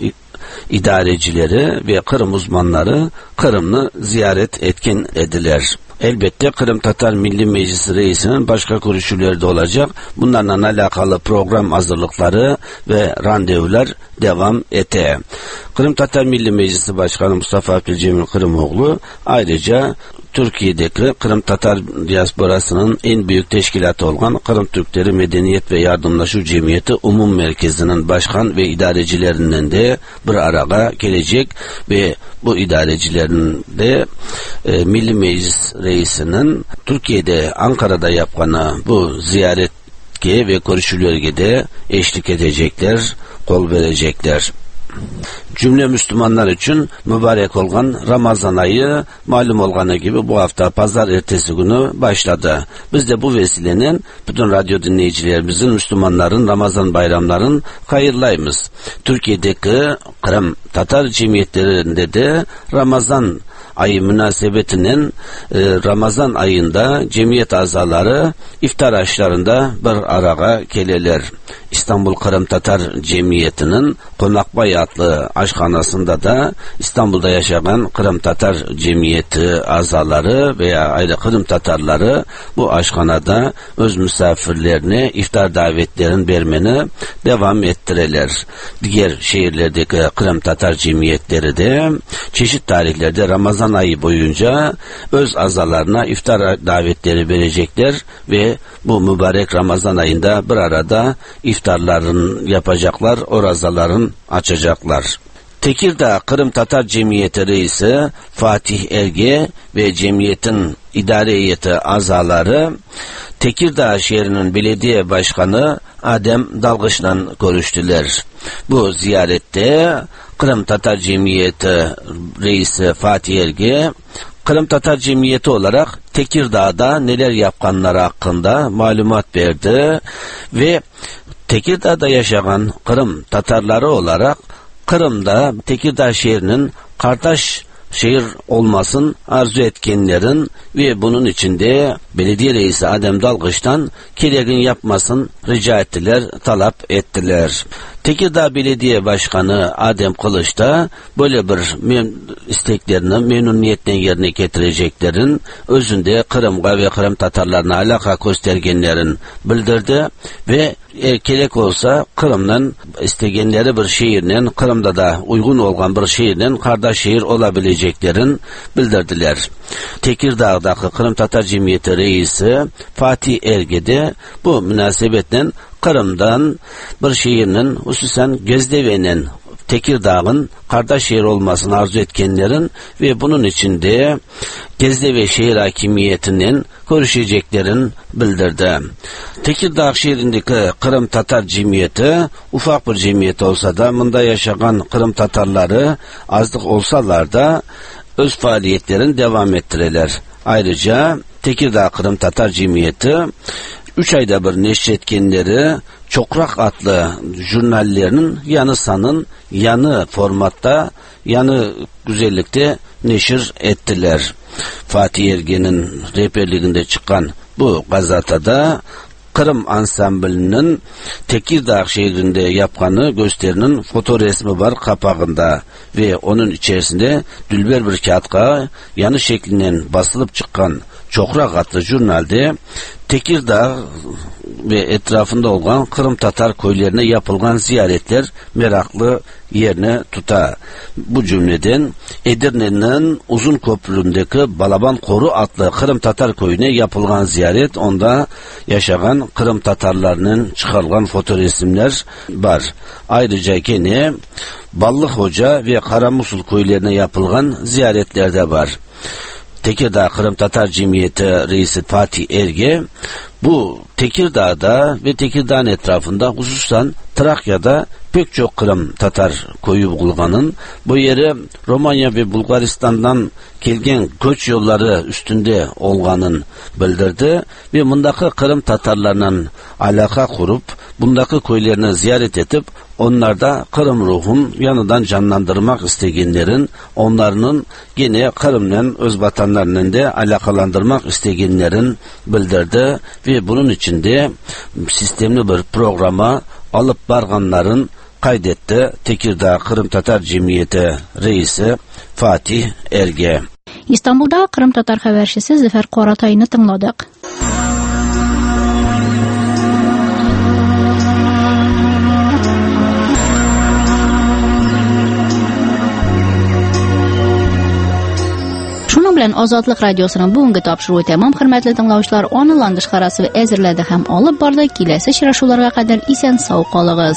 idarecileri ve Kırım uzmanları Kırım'ı ziyaret etkin ediler. Elbette Kırım Tatar Milli Meclisi Reisi'nin başka görüşleri de olacak. Bunlarla alakalı program hazırlıkları ve randevular devam ete. Kırım Tatar Milli Meclisi Başkanı Mustafa Abdülcemil Kırımoğlu ayrıca Türkiye'deki Kırım Tatar diasporasının en büyük teşkilatı olan Kırım Türkleri Medeniyet ve Yardımlaşma Cemiyeti Umum Merkezi'nin başkan ve idarecilerinden de bir araya gelecek ve bu idarecilerin de Milli Meclis Reisi'nin Türkiye'de Ankara'da yapkanı bu ziyaretge ve görüşülürge de eşlik edecekler, kol verecekler. Cümle Müslümanlar için mübarek olan Ramazan ayı malum olduğu gibi bu hafta pazar ertesi günü başladı. Biz de bu vesilenin bütün radyo dinleyicilerimizin Müslümanların Ramazan bayramların hayırlayımız. Türkiye'deki Kırım Tatar cemiyetlerinde de Ramazan ayı münasebetinin Ramazan ayında cemiyet azaları iftar aşlarında bir araya gelirler. İstanbul Kırım Tatar Cemiyeti'nin Konakbay adlı aşkhanasında da İstanbul'da yaşayan Kırım Tatar Cemiyeti azaları veya ayrı Kırım Tatarları bu aşkhanada öz misafirlerine iftar davetlerini vermeni devam ettirirler. Diğer şehirlerdeki Kırım Tatar Cemiyetleri de çeşit tarihlerde Ramazan ayı boyunca öz azalarına iftar davetleri verecekler ve bu mübarek Ramazan ayında bir arada iftarların yapacaklar, orazaların açacaklar. Tekirdağ Kırım Tatar Cemiyeti Reisi Fatih Erge ve cemiyetin idare heyeti azaları Tekirdağ şehrinin belediye başkanı Adem Dalgıç'la görüştüler. Bu ziyarette Kırım Tatar Cemiyeti Reisi Fatih Erge Kırım Tatar Cemiyeti olarak Tekirdağ'da neler yapkanları hakkında malumat verdi ve Tekirdağ'da yaşayan Kırım Tatarları olarak Kırım'da Tekirdağ şehrinin kardeş şehir olmasın arzu etkenlerin ve bunun içinde belediye reisi Adem Dalgıç'tan gereğini yapmasın rica ettiler, talep ettiler. Tekirdağ Belediye Başkanı Adem Kılıç da böyle bir isteklerini memnuniyetle yerine getireceklerin özünde Kırım'a ve Kırım Tatarlarına alaka göstergenlerin bildirdi ve gerek olsa Kırım'dan istegenleri bir şehirden Kırım'da da uygun olan bir şehirden kardeş şehir olabileceklerin bildirdiler. Tekirdağ'daki Kırım Tatar Cemiyeti Reisi Fatih Erge de bu münasebetle Kırım'dan bir şehirinin hususen Gözdeve'nin Tekirdağ'ın kardeş şehir olmasını arzu etkenlerin ve bunun içinde Gezdeve şehir hakimiyetinin görüşeceklerin bildirdi. Tekirdağ şehrindeki Kırım Tatar Cemiyeti ufak bir cemiyet olsa da bunda yaşayan Kırım Tatarları azlık olsalar da öz faaliyetlerini devam ettirirler. Ayrıca Tekirdağ Kırım Tatar Cemiyeti 3 ayda bir neşretkenleri Çokrak adlı jurnallerinin yanı sanın, yanı formatta, yanı güzellikte neşir ettiler. Fatih Ergen'in rehberliğinde çıkan bu gazetada Kırım ansamblinin Tekirdağ şehrinde yapkanı gösterinin fotoresmi var kapağında ve onun içerisinde dülber bir kağıtka yanı şeklinden basılıp çıkan Çokrak adlı jurnalde Tekirdağ ve etrafında olan Kırım Tatar köylerine yapılan ziyaretler meraklı yerine tuta. Bu cümleden Edirne'nin Uzun Köprü'ndeki Balaban Koru adlı Kırım Tatar köyüne yapılan ziyaret, onda yaşayan Kırım Tatarlarının çıkarılan fotoresimler var. Ayrıca gene Ballık Hoca ve Karamusul köylerine yapılan ziyaretler de var. Tekirdağ Kırım Tatar Cemiyeti Reisi Fatih Erge Bu Tekirdağ'da ve Tekirdağ'ın etrafında hususan Trakya'da pek çok Kırım Tatar koyu bulganın bu yeri Romanya ve Bulgaristan'dan kelgen göç yolları üstünde olganın bildirdi ve bundaki Kırım Tatarlarının alaka kurup bundaki köylerini ziyaret edip onlarda Kırım ruhun yanından canlandırmak isteyenlerin onlarının yine Kırım'la öz vatanlarının da alakalandırmak isteyenlerin bildirdi ve bunun içinde sistemli bir programa alıp barganların kaydetti Tekirdağ Kırım Tatar Cemiyeti reisi Fatih Erge. İstanbul'da Kırım Tatar habercisi Zafer Qoratay'ını tınladık. Şunun bilen Azadlık Radyosu'nun bugungi topşuruğu tamam. Hürmetli dinleyiciler, onunla dışkarası ve ezirledi hem alıp bardı. Kilesi şiraşularga kadar isen sağ kalığız.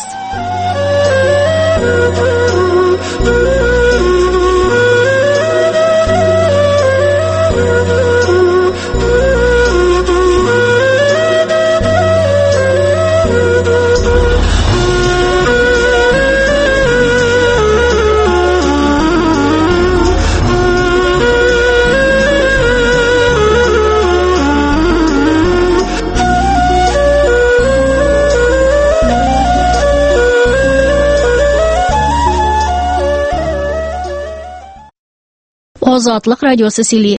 Azadlık Radyosu sili